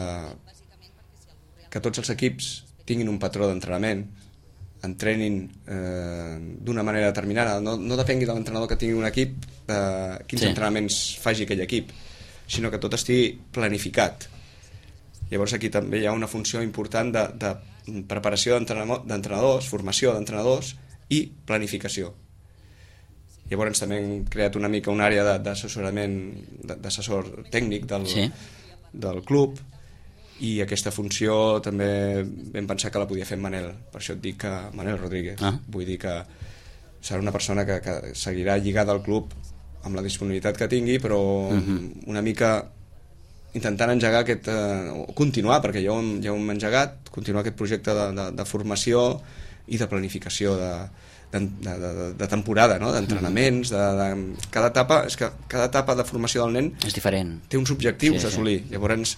que tots els equips tinguin un patró d'entrenament, entrenin eh, d'una manera determinada, no, no depengui de l'entrenador que tingui un equip eh, quins sí. entrenaments faci aquell equip, sinó que tot estigui planificat. Llavors aquí també hi ha una funció important de, de preparació d'entrenadors, formació d'entrenadors i planificació. Llavors també hem creat una mica una àrea d'assessorament, d'assessor tècnic del, sí. del club, i aquesta funció també vam pensar que la podia fer en Manel. Per això et dic que Manel Rodríguez. Ah. Vull dir que serà una persona que, que seguirà lligada al club amb la disponibilitat que tingui, però uh-huh. una mica intentant engegar aquest... Eh, continuar, perquè ja ho, hem, ja ho hem engegat, continuar aquest projecte de, de, de formació i de planificació de, de, de, de, de temporada, no? D'entrenaments, de, de, cada etapa, és que cada etapa de formació del nen és diferent, té uns objectius sí, a assolir. Sí. Llavors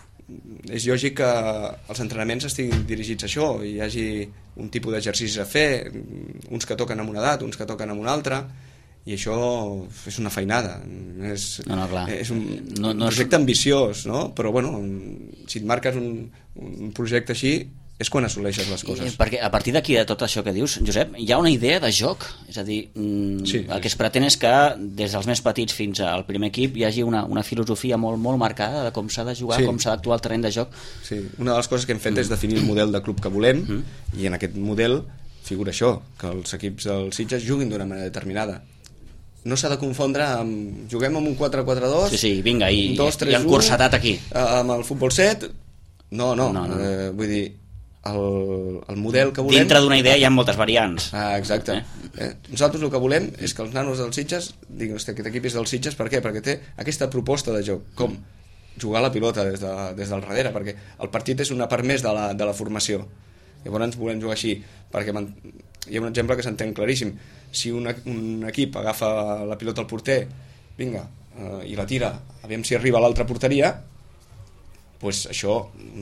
és lògic que els entrenaments estiguin dirigits a això, i hi hagi un tipus d'exercicis a fer, uns que toquen amb una edat, uns que toquen amb una altra, i això és una feinada. És, no, no, clar. és un no, no projecte és... ambiciós, no? Però bueno, si et marques un, un projecte així és quan assoleixes les coses. I, perquè a partir d'aquí, de tot això que dius, Josep, hi ha una idea de joc, és a dir, mm, sí, el que es pretén és que des dels més petits fins al primer equip hi hagi una, una filosofia molt, molt marcada de com s'ha de jugar, sí. com s'ha d'actuar al terreny de joc. Sí, una de les coses que hem fet mm. és definir el model de club que volem, mm. i en aquest model figura això, que els equips dels Sitges juguin d'una manera determinada. No s'ha de confondre amb... Juguem amb un quatre quatre dos... Sí, sí, vinga, i, i encursetat aquí. Amb el futbol set... No, no, no, no. Eh, vull dir, el, el model que volem... Dintre d'una idea hi ha moltes variants. Ah, exacte. Eh? Eh? Nosaltres el que volem és que els nanos dels Sitges diguin, hosti, aquest equip és dels Sitges, per què? Perquè té aquesta proposta de joc, com jugar la pilota des, de, des del darrere, perquè el partit és una part més de la, de la formació. Llavors ens volem jugar així, perquè hi ha un exemple que s'entén claríssim. Si un, un equip agafa la pilota al porter, vinga, eh, i la tira, aviam si arriba a l'altra porteria, pues això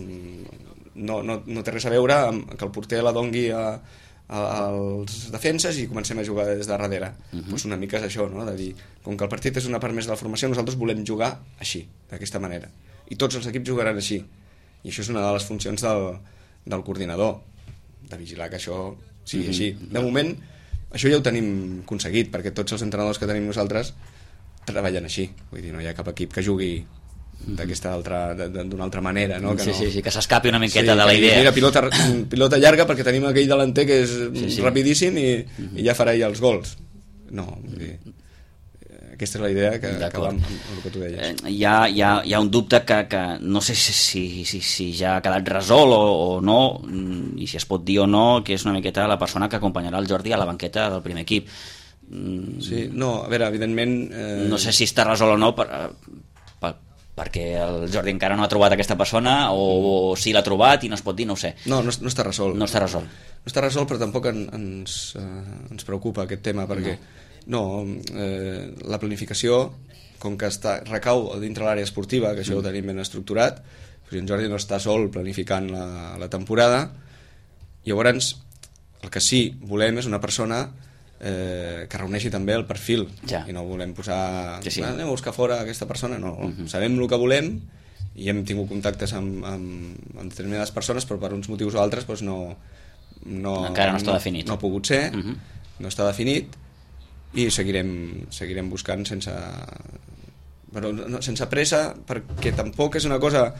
no, no, no té res a veure amb que el porter la dongui a, a, als defenses i comencem a jugar des de darrere. Uh-huh. Pues una mica és això, no? De dir, com que el partit és una part més de la formació, nosaltres volem jugar així, d'aquesta manera. I tots els equips jugaran així. I això és una de les funcions del, del coordinador, de vigilar que això sigui uh-huh. així. De moment, això ja ho tenim aconseguit, perquè tots els entrenadors que tenim nosaltres treballen així. Vull dir, no hi ha cap equip que jugui d'aquesta altra, d'una altra manera, no? Que sí, no... sí, sí, que s'escapi una miqueta sí, de la idea. Mira, pilota, pilota llarga perquè tenim aquell delanter que és sí, sí. rapidíssim i, uh-huh. i ja farà ja els gols. No, vull dir, aquesta és la idea que, que va amb, amb el que tu deies. Eh, hi, ha, hi, ha, hi ha un dubte que, que no sé si, si, si, si ja ha quedat resolt o, o no, i si es pot dir o no, que és una miqueta la persona que acompanyarà el Jordi a la banqueta del primer equip. Sí, no, a veure, evidentment... Eh... No sé si està resolt o no, per, per, perquè el Jordi encara no ha trobat aquesta persona, o, o si l'ha trobat i no es pot dir, no ho sé. No, no, no està resolt. No està resolt. No està resolt, però tampoc en, ens, eh, ens preocupa aquest tema, perquè... No. No, eh, la planificació, com que està, recau dintre l'àrea esportiva, que això mm. ho tenim ben estructurat, en Jordi no està sol planificant la, la temporada. Llavors, el que sí volem és una persona eh, que reuneixi també el perfil, ja. I no volem posar sí, sí. anem a buscar fora aquesta persona, no, mm-hmm. sabem el que volem i hem tingut contactes amb, amb, amb determinades persones, però per uns motius o altres doncs no, no, encara no està definit. No, no ha pogut ser, uh -huh. no està definit, i seguirem, seguirem buscant sense, però no, sense pressa, perquè tampoc és una cosa...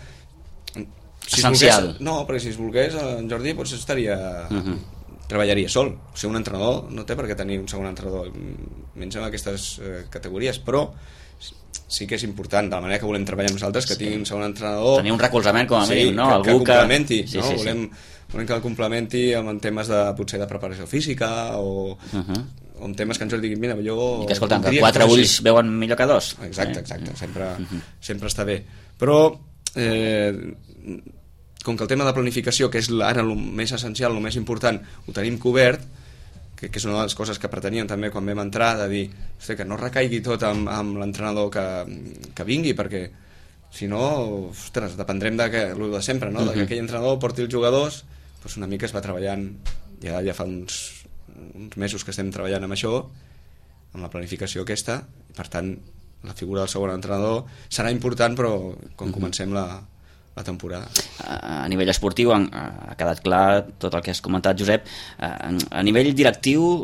Si essencial. Volgués, no, perquè si es volgués, en Jordi doncs estaria... Uh -huh. treballaria sol. Ser un entrenador no té per què tenir un segon entrenador, menys en aquestes eh, categories, però sí que és important, de la manera que volem treballar nosaltres, que sí. tingui un segon entrenador... Tenir un recolzament, com a mínim, sí, no? Que, Algú que complementi, sí, no? sí, sí. Volem, volem que el complementi amb temes de, potser de preparació física o... Uh -huh. o en temes que ens diguin, mira, jo... I que, escolta, que quatre ulls sí. veuen millor que dos. Exacte, exacte, sempre, uh -huh. sempre està bé. Però... Eh, com que el tema de planificació, que és ara el més essencial, el més important, ho tenim cobert, que, que és una de les coses que preteníem també quan vam entrar, de dir, hosti, que no recaigui tot amb, amb l'entrenador que, que vingui, perquè si no, ostres, dependrem de, que, de sempre, no? Uh -huh. de que aquell entrenador porti els jugadors, doncs una mica es va treballant, ja, ja fa uns, uns mesos que estem treballant amb això, amb la planificació aquesta, i per tant la figura del segon entrenador serà important, però quan uh -huh. comencem la la temporada. A nivell esportiu ha quedat clar tot el que has comentat, Josep. A nivell directiu,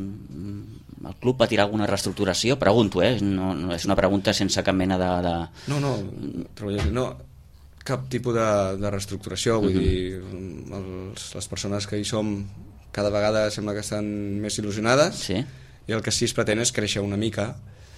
el club patirà alguna reestructuració? Pregunto, eh? No, no és una pregunta sense cap mena de... de... No, no, no, cap tipus de, de reestructuració, vull uh -huh. dir, els, les persones que hi som cada vegada sembla que estan més il·lusionades, sí. i el que sí es pretén és créixer una mica.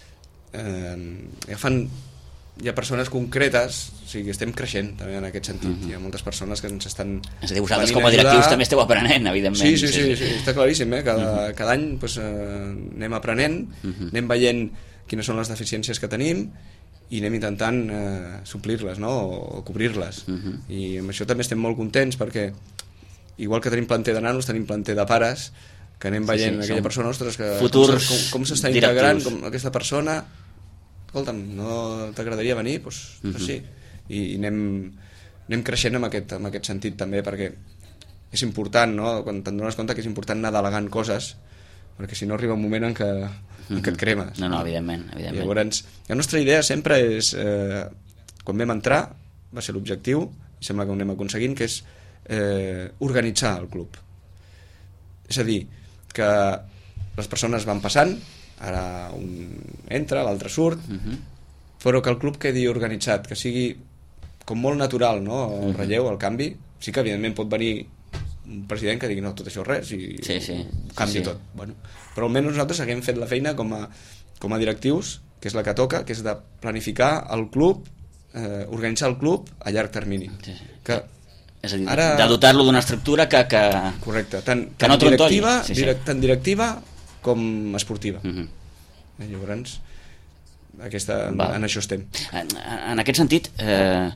Eh, agafant hi ha persones concretes, o sigui, estem creixent també en aquest sentit, uh -huh. hi ha moltes persones que ens estan... És a dir, vosaltres com a directius també esteu aprenent, evidentment. Sí, sí, sí, sí, sí està claríssim, eh? Cada, uh -huh. cada any pues, eh, anem aprenent, uh -huh. anem veient quines són les deficiències que tenim i anem intentant eh, suplir-les, no? o, o cobrir-les. Uh -huh. I amb això també estem molt contents perquè, igual que tenim planter de nanos, tenim planter de pares, que anem veient sí, sí, aquella persona, ostres, que futurs com, com s'està integrant com aquesta persona... escolta'm, no t'agradaria venir? Doncs pues, uh -huh. pues sí, i, i anem, anem creixent en aquest, en aquest sentit també, perquè és important, no? Quan te'n dones compte que és important anar delegant coses, perquè si no arriba un moment en què, uh -huh. en què et cremes. No, no, evidentment, evidentment. I llavors, la nostra idea sempre és, eh, quan vam entrar, va ser l'objectiu, i sembla que ho anem aconseguint, que és eh, organitzar el club. És a dir, que les persones van passant, ara un entra, l'altre surt, uh -huh. però que el club quedi organitzat, que sigui com molt natural, no? El relleu, el canvi. Sí que evidentment pot venir un president que digui no, tot això res i sí, sí. canvia sí, sí. tot. Bueno, però almenys nosaltres haguem fet la feina com a, com a directius, que és la que toca, que és de planificar el club, eh, organitzar el club a llarg termini. Sí, sí. Que és a dir, ara... de dotar-lo d'una estructura que... que... Correcte, tant, que no tant directiva, sí, sí. direct, tant directiva com esportiva. Uh -huh. Eh, llavors, aquesta, en, en això estem. En, en aquest sentit, eh,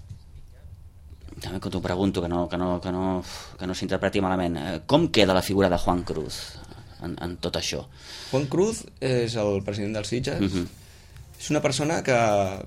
també que t'ho pregunto, que no, que no, que no, que no s'interpreti malament, eh, com queda la figura de Juan Cruz en, en tot això? Juan Cruz és el president dels Sitges. Uh -huh. És una persona que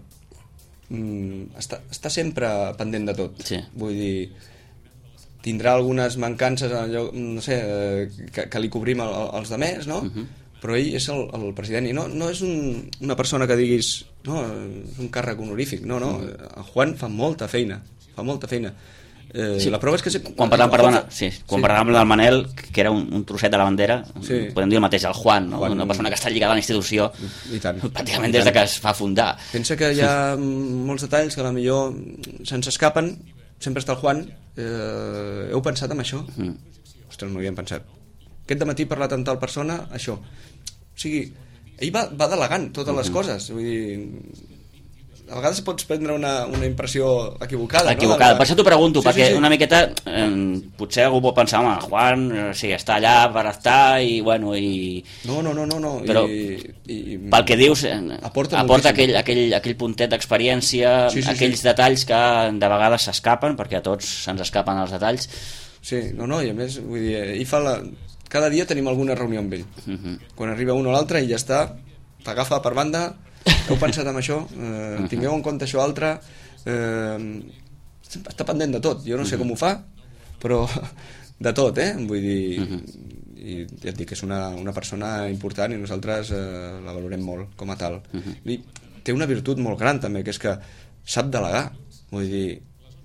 mm, està, està sempre pendent de tot. Sí. Vull dir, tindrà algunes mancances, allò, no sé, eh, que, que li cobrim el, els demés, no? Uh -huh. Però ell és el, el president i no, no és un, una persona que diguis no, és un càrrec honorífic, no, no, el Juan fa molta feina, fa molta feina. Eh, sí. La prova és que... Se... Quan parlàvem, perdona, sí, quan sí. parlàvem del Manel, que era un, un trosset de la bandera, sí. podem dir el mateix, el Juan, no? Juan, una persona que està lligada a la institució i tant, pràcticament i des tant. de que es va fundar. Pensa que hi ha molts detalls que a la millor se'ns escapen, sempre està el Juan. Eh, heu pensat en això? Mm. Ostres, no hi hem pensat. Aquest dematí he parlat amb tal persona, això. O sigui, ell va, va delegant totes les coses, vull dir... A vegades pots prendre una, una impressió equivocada. Equivocada, no? per això t'ho pregunto, sí, perquè sí, sí. una miqueta, eh, potser algú pot pensar, home, Juan, eh, sí, està allà per estar i, bueno, i... No, no, no, no, no. Però, I, i, pel que dius, eh, aporta, aporta aquell, aquell, aquell puntet d'experiència, sí, sí, aquells sí. detalls que de vegades s'escapen, perquè a tots se'ns escapen els detalls. Sí, no, no, i a més, vull dir, ell fa la... cada dia tenim alguna reunió amb ell. Uh -huh. Quan arriba un o l'altre, ell ja està, t'agafa per banda... Heu pensat en això? Eh, tingueu en compte això altre? Eh, està pendent de tot. Jo no sé com ho fa, però de tot, eh? Vull dir... I ja et dic que és una, una persona important i nosaltres eh, la valorem molt com a tal. I té una virtut molt gran també, que és que sap delegar. vull dir,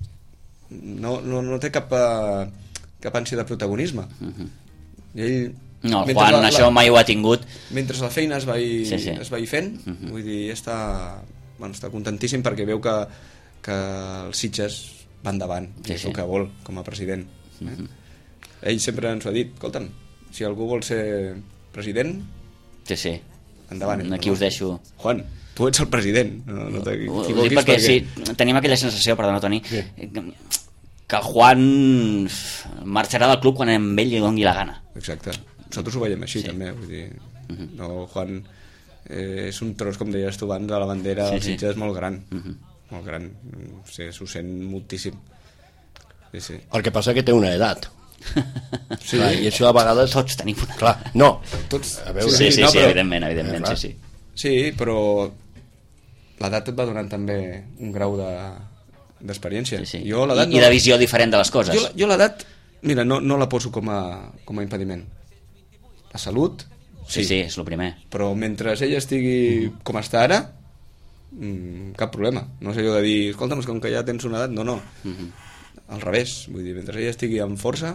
no, no, no té cap, uh, cap ànsia de protagonisme. Uh-huh. I ell... No, el Juan la, això la, mai ho ha tingut. Mentre la feina es va ir, sí, sí. es va ir fent, uh-huh. vull dir, està, bueno, està contentíssim perquè veu que, que els Sitges van davant, sí, és sí. el que vol com a president. Eh? Uh-huh. Ell sempre ens ho ha dit, escolta'm, si algú vol ser president, sí, sí. endavant. Aquí us deixo. Juan, tu ets el president, no, no t'equivoquis. Ho dic perquè, perquè sí, tenim aquella sensació, perdona Toni, sí. que el Juan marxarà del club quan amb ell li doni la gana. Exacte, nosaltres ho veiem així sí. també, vull dir, uh-huh. no, Juan eh, és un tros, com deies tu abans, de la bandera sí, dels Sitges sí. molt gran, uh-huh. molt gran, o sigui, s'ho sent moltíssim. Sí, sí. El que passa que té una edat. Sí, clar, i això a vegades... Tots tenim una... Clar, no. Tots... A veure. Sí, sí, sí, no, sí però... evidentment, evidentment, sí, sí. Sí, però l'edat et va donant també un grau de d'experiència. Sí, sí. Jo l'edat I, no... I de visió diferent de les coses. Jo, jo l'edat, mira, no, no la poso com a, com a impediment. La salut, sí. Sí, sí, és el primer. Però mentre ella estigui mm. com està ara, mm, cap problema. No sé allò de dir, escolta'm, com que ja tens una edat, no, no. Mm-hmm. Al revés, vull dir, mentre ella estigui amb força,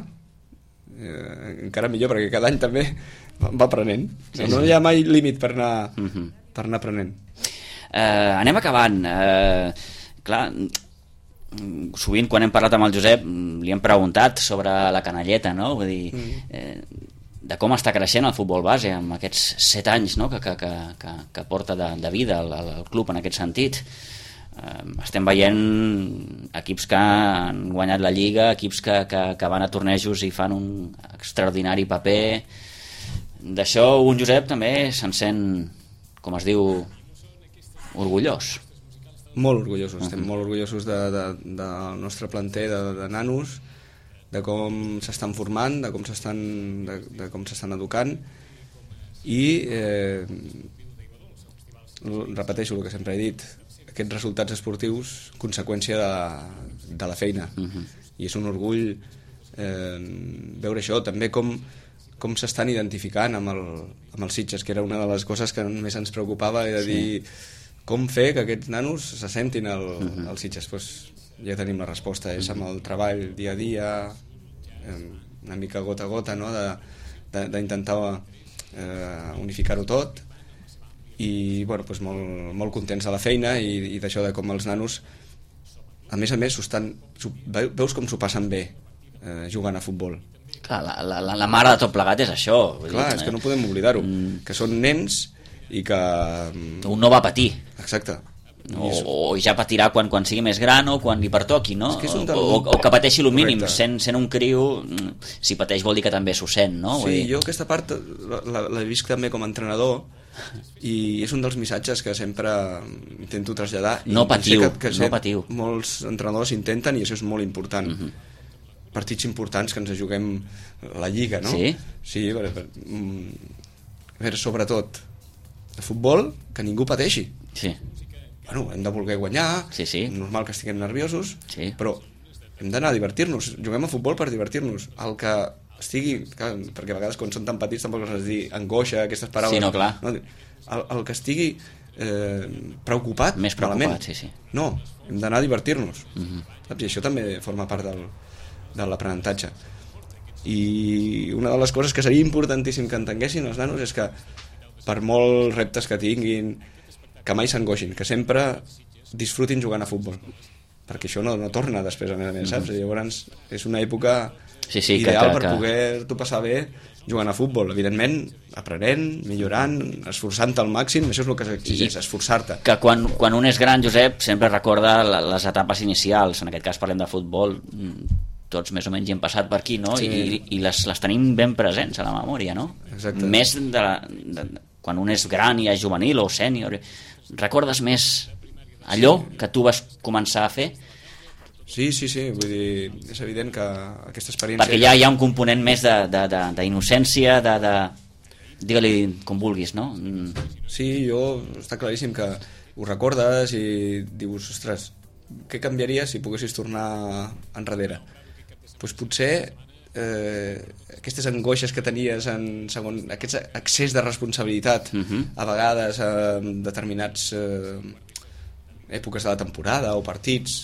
eh, encara millor, perquè cada any també va aprenent. Sí, no sí. hi ha mai límit per anar, mm-hmm. per anar aprenent. Uh, anem acabant. Uh, clar, sovint quan hem parlat amb el Josep li hem preguntat sobre la canalleta, no? Vull dir, mm. eh, de com està creixent el futbol base amb aquests set anys, no? que, que, que, que porta de, de vida al, al club en aquest sentit. Uh, estem veient equips que han guanyat la Lliga, equips que, que, que van a tornejos i fan un extraordinari paper. D'això un Josep també se'n sent, com es diu, orgullós. Molt orgullosos, uh-huh. estem molt orgullosos de, de, del nostre planter de, de nanos, de com s'estan formant, de com s'estan de, de com s'estan educant i eh, repeteixo el que sempre he dit, aquests resultats esportius conseqüència de, de la feina uh-huh. i és un orgull eh, veure això, també com, com s'estan identificant amb el, amb els Sitges, que era una de les coses que més ens preocupava, de dir sí. com fer que aquests nanos se sentin al, uh-huh. als Sitges. Pues ja tenim la resposta, és amb el treball dia a dia, eh, una mica gota a gota, no? d'intentar eh, unificar-ho tot i bueno, pues molt, molt contents de la feina i, i d'això de com els nanos a més a més estan, veus com s'ho passen bé eh, jugant a futbol. Clar, la, la, la mare de tot plegat és això. Clar, dir, és que no podem oblidar-ho, mm. que són nens i que... Un no va patir. Exacte. O, o ja patirà quan, quan sigui més gran o quan li pertoqui, no? És que del... o, o que pateixi el mínim, sent, sent un criu, si pateix vol dir que també s'ho sent, no? Sí, jo aquesta part l'he vist també com a entrenador i és un dels missatges que sempre intento traslladar. No patiu, que, que no patiu. Molts entrenadors intenten i això és molt important. Uh-huh. Partits importants que ens juguem la Lliga, no? Sí? Sí, per, per, per, sobretot de futbol, que ningú pateixi. Sí. Bueno, hem de voler guanyar, sí, sí. normal que estiguem nerviosos, sí. però hem d'anar a divertir-nos. Juguem a futbol per divertir-nos. El que estigui, clar, perquè a vegades quan són tan petits tampoc els has de dir angoixa, aquestes paraules. Sí, no, clar. No, el, el que estigui eh, preocupat, més preocupat, malament. Sí, sí. No, hem d'anar a divertir-nos. Uh-huh. Saps? I això també forma part del, de l'aprenentatge. I una de les coses que seria importantíssim que entenguessin els nanos és que per molts reptes que tinguin, que mai s'angoixin, que sempre disfrutin jugant a futbol, perquè això no, no torna després, a més a més, saps? Uh-huh. Llavors és una època sí, sí, ideal que, que, per poder-t'ho passar bé jugant a futbol, evidentment aprenent, millorant, esforçant-te al màxim, això és el que s'exigeix, esforçar-te. Que quan, quan un és gran, Josep, sempre recorda les etapes inicials, en aquest cas parlem de futbol, tots més o menys hi hem passat per aquí, no? Sí. I, i les, les tenim ben presents a la memòria, no? Exacte. Més de, la, de, quan un és gran i és juvenil o sènior, recordes més allò sí. que tu vas començar a fer? Sí, sí, sí, vull dir, és evident que aquesta experiència... Perquè ja hi ha un component més d'innocència, de, de, de, digue-li com vulguis, no? Sí, jo, està claríssim que ho recordes i dius, ostres, què canviaria si poguessis tornar enrere? Doncs potser eh, aquestes angoixes que tenies en segon, aquest excés de responsabilitat uh-huh. a vegades en determinats eh, èpoques de la temporada o partits,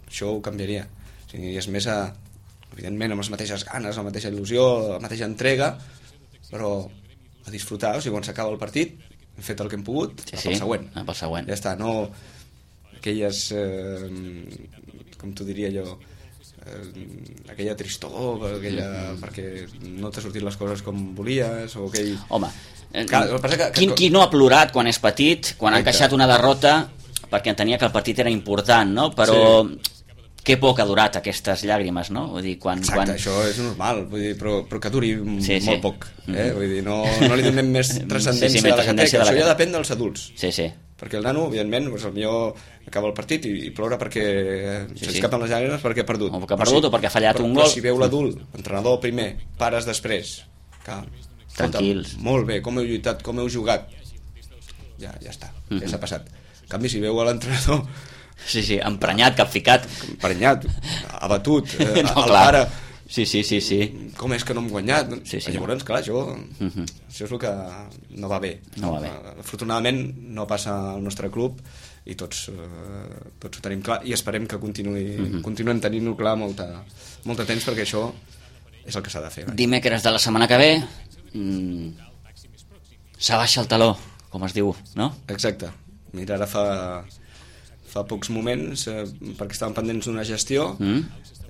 això ho canviaria. O sigui, és més a, evidentment amb les mateixes ganes, la mateixa il·lusió, la mateixa entrega, però a disfrutar. O sigui, quan s'acaba el partit hem fet el que hem pogut, sí, sí, sí, pel següent. pel següent. Ja està, no aquelles, eh, com t'ho diria jo, eh, aquella tristor, aquella, mm. perquè no t'ha sortit les coses com volies, o aquell... Home, Clar, el que passa que, que... Qui, qui no ha plorat quan és petit, quan ha encaixat una derrota, perquè entenia que el partit era important, no? Però sí. Que poc ha durat aquestes llàgrimes, no? Vull dir, quan, Exacte, quan... això és normal, vull dir, però, però que duri sí, molt sí. poc. Eh? Vull dir, no, no li donem més transcendència, sí, sí, més a la que té, que de la això que... ja depèn dels adults. Sí, sí. Perquè el nano, evidentment, doncs, millor acaba el partit i, i plora perquè sí, se'ls sí. escapen les llàgrimes perquè ha perdut. O perquè ha perdut o, si, o perquè ha fallat però, un gol. Però si veu l'adult, entrenador primer, pares després, que, tranquils. Escolta, molt bé, com heu lluitat, com heu jugat, ja, ja està, mm-hmm. ja s'ha passat. En canvi, si veu a l'entrenador sí, sí, emprenyat, capficat, emprenyat, abatut, eh, no, al pare, sí, sí, sí, sí. com és que no hem guanyat, sí, sí. Llavors, clar, això, uh-huh. això és el que no va bé. No va bé. Afortunadament no passa al nostre club i tots, eh, tots ho tenim clar i esperem que continuï, uh-huh. continuem tenint-ho clar molta, molta temps, perquè això és el que s'ha de fer. Vai. Dimecres de la setmana que ve mmm, s'abaixa el taló, com es diu, no? Exacte. Mira, ara fa fa pocs moments, eh, perquè estàvem pendents d'una gestió, mm.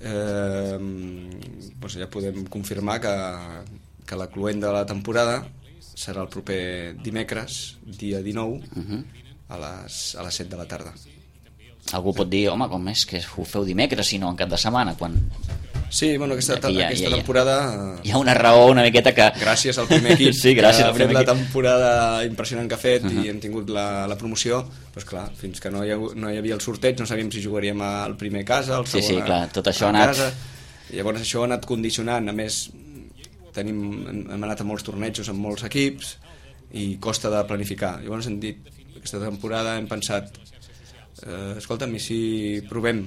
eh, doncs ja podem confirmar que, que la cluent de la temporada serà el proper dimecres, dia dinou, mm-hmm. a, les, a les set de la tarda. Algú pot dir, home, com és que ho feu dimecres i no en cap de setmana, quan... Sí, bueno, aquesta, ha, aquesta ha, temporada... Hi ha una raó una miqueta que... Gràcies al primer equip, sí, gràcies que al primer ha fet equip. la temporada impressionant que ha fet uh-huh. i hem tingut la, la promoció, doncs clar, fins que no hi, ha, no hi havia el sorteig no sabíem si jugaríem al primer casa, al segon sí, sí, clar, tot això a ha anat... casa. I llavors això ha anat condicionant, a més tenim, hem anat a molts tornejos amb molts equips i costa de planificar. Llavors hem dit, aquesta temporada hem pensat, eh, escolta'm, i si provem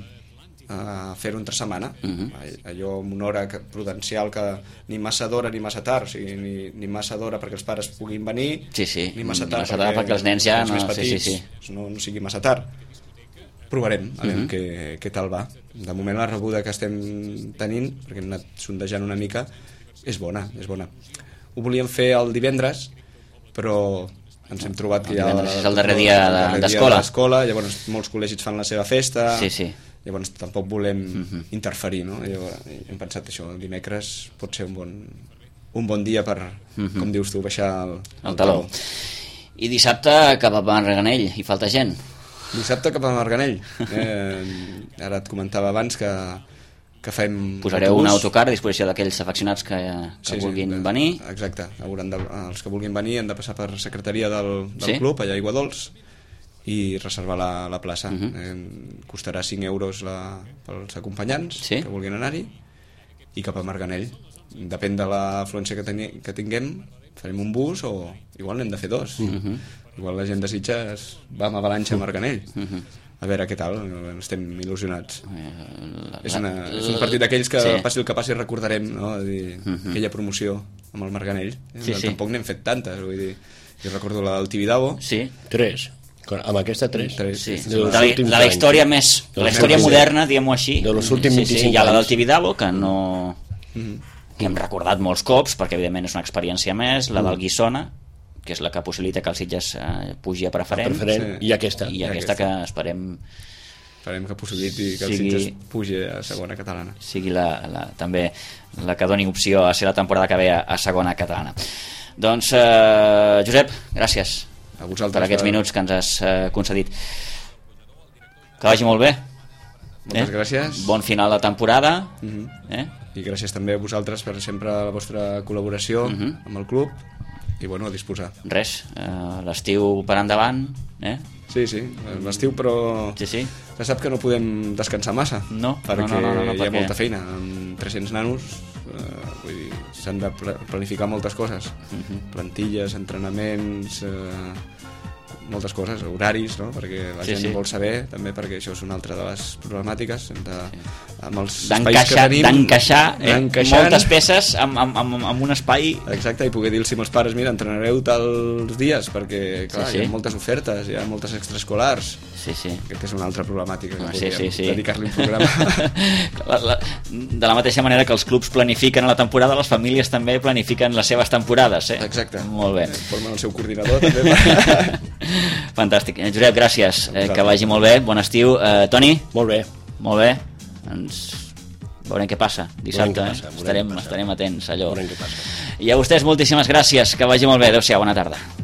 a fer-ho entre setmana, uh-huh. allò amb una hora prudencial que ni massa d'hora ni massa tard, o sigui, ni, ni massa d'hora perquè els pares puguin venir, sí, sí. ni massa tard, massa tard perquè, perquè els nens ja els no, més petits, sí, sí, sí. No, no sigui massa tard. Provarem, a veure uh-huh. què, què tal va. De moment la rebuda que estem tenint, perquè hem anat sondejant una mica, és bona, és bona. Ho volíem fer el divendres, però ens hem trobat que el ja... El divendres és el darrer dia d'escola. De, llavors molts col·legis fan la seva festa... Sí, sí. Llavors tampoc volem uh-huh. interferir, no? Llavors, hem pensat això, el dimecres pot ser un bon, un bon dia per, uh-huh. com dius tu, baixar el, el, el taló. taló. I dissabte cap a Marganell, hi falta gent? Dissabte cap a Marganell. Eh, ara et comentava abans que, que fem... Posareu autobús. Un autocar a disposició d'aquells afeccionats que, que sí, vulguin sí, venir. Exacte, hauran de, els que vulguin venir han de passar per secretaria del, del sí? club, allà a Aiguadols, i reservar la, la plaça. Uh-huh. eh, costarà cinc euros la, pels acompanyants sí? que vulguin anar-hi, i cap a Marganell. Depèn de l'afluència que, teni, que tinguem, farem un bus o igual n'hem de fer dos. Uh-huh. Igual la gent de Sitges va amb avalanxa a Marganell. Uh-huh. A veure què tal, estem il·lusionats. La, és, una, és un partit d'aquells que sí. passi el que passi recordarem, no? Dir, uh-huh. aquella promoció amb el Marganell. Sí, sí. Tampoc n'hem fet tantes, vull dir, jo recordo la del Tibidabo. Sí. Tres. Amb aquesta tres, tres sí. de, de, la, de la història més la història moderna, diguem-ho així, de los últims sí, sí, hi ha la del Tibidabo que no mm. que hem recordat molts cops perquè evidentment és una experiència més, la mm. del Guissona que és la que possibilita que el Sitges eh, pugi a preferent, a preferent sí. i aquesta i aquesta, aquesta que esperem esperem que possibiliti que sigui, el Sitges pugi a segona catalana, sigui la, la, també la que doni opció a ser la temporada que ve a, a segona catalana. Doncs eh, Josep, gràcies a vosaltres, per aquests minuts que ens has eh, concedit. Que vagi molt bé. Moltes eh? gràcies. Bon final de temporada. Uh-huh. eh? I gràcies també a vosaltres per sempre la vostra col·laboració uh-huh. amb el club. I bueno, a disposar. Res, eh, l'estiu per endavant. Eh? Sí, sí, l'estiu, però sí, sí. ja sap que no podem descansar massa. No, perquè no, no, no, no, hi ha perquè... molta feina. Amb tres-cents nanos eh, vull dir, s'han de planificar moltes coses. Uh-huh. Plantilles, entrenaments... Eh, moltes coses, horaris, no? Perquè la Sí, gent sí. vol saber, també perquè això és una altra de les problemàtiques de, amb els espais que D'encaixar tenim. d'encaixar eh, d'encaixar- moltes peces amb, amb, amb, amb un espai. Exacte, i poder dir-los als meus pares, mira, entrenareu tals dies, perquè clar, Sí, sí. hi ha moltes ofertes, hi ha moltes extraescolars. Sí, sí. Aquesta és una altra problemàtica que Ah, sí, podríem sí, sí. dedicar-li un programa. la, la, de la mateixa manera que els clubs planifiquen la temporada, les famílies també planifiquen les seves temporades, eh? Exacte. Molt bé. Formen el seu coordinador, també. Fantàstic. Eh, Josep, gràcies. Eh, que vosaltres. vagi molt bé. Bon estiu. Eh, Toni? Molt bé. Molt bé. Ens veurem què passa dissabte. què Eh? passa, veurem Estarem, què passa. estarem atents, allò. Veurem què passa. I a vostès moltíssimes gràcies. Que vagi molt bé. Adéu-siau. Bona tarda.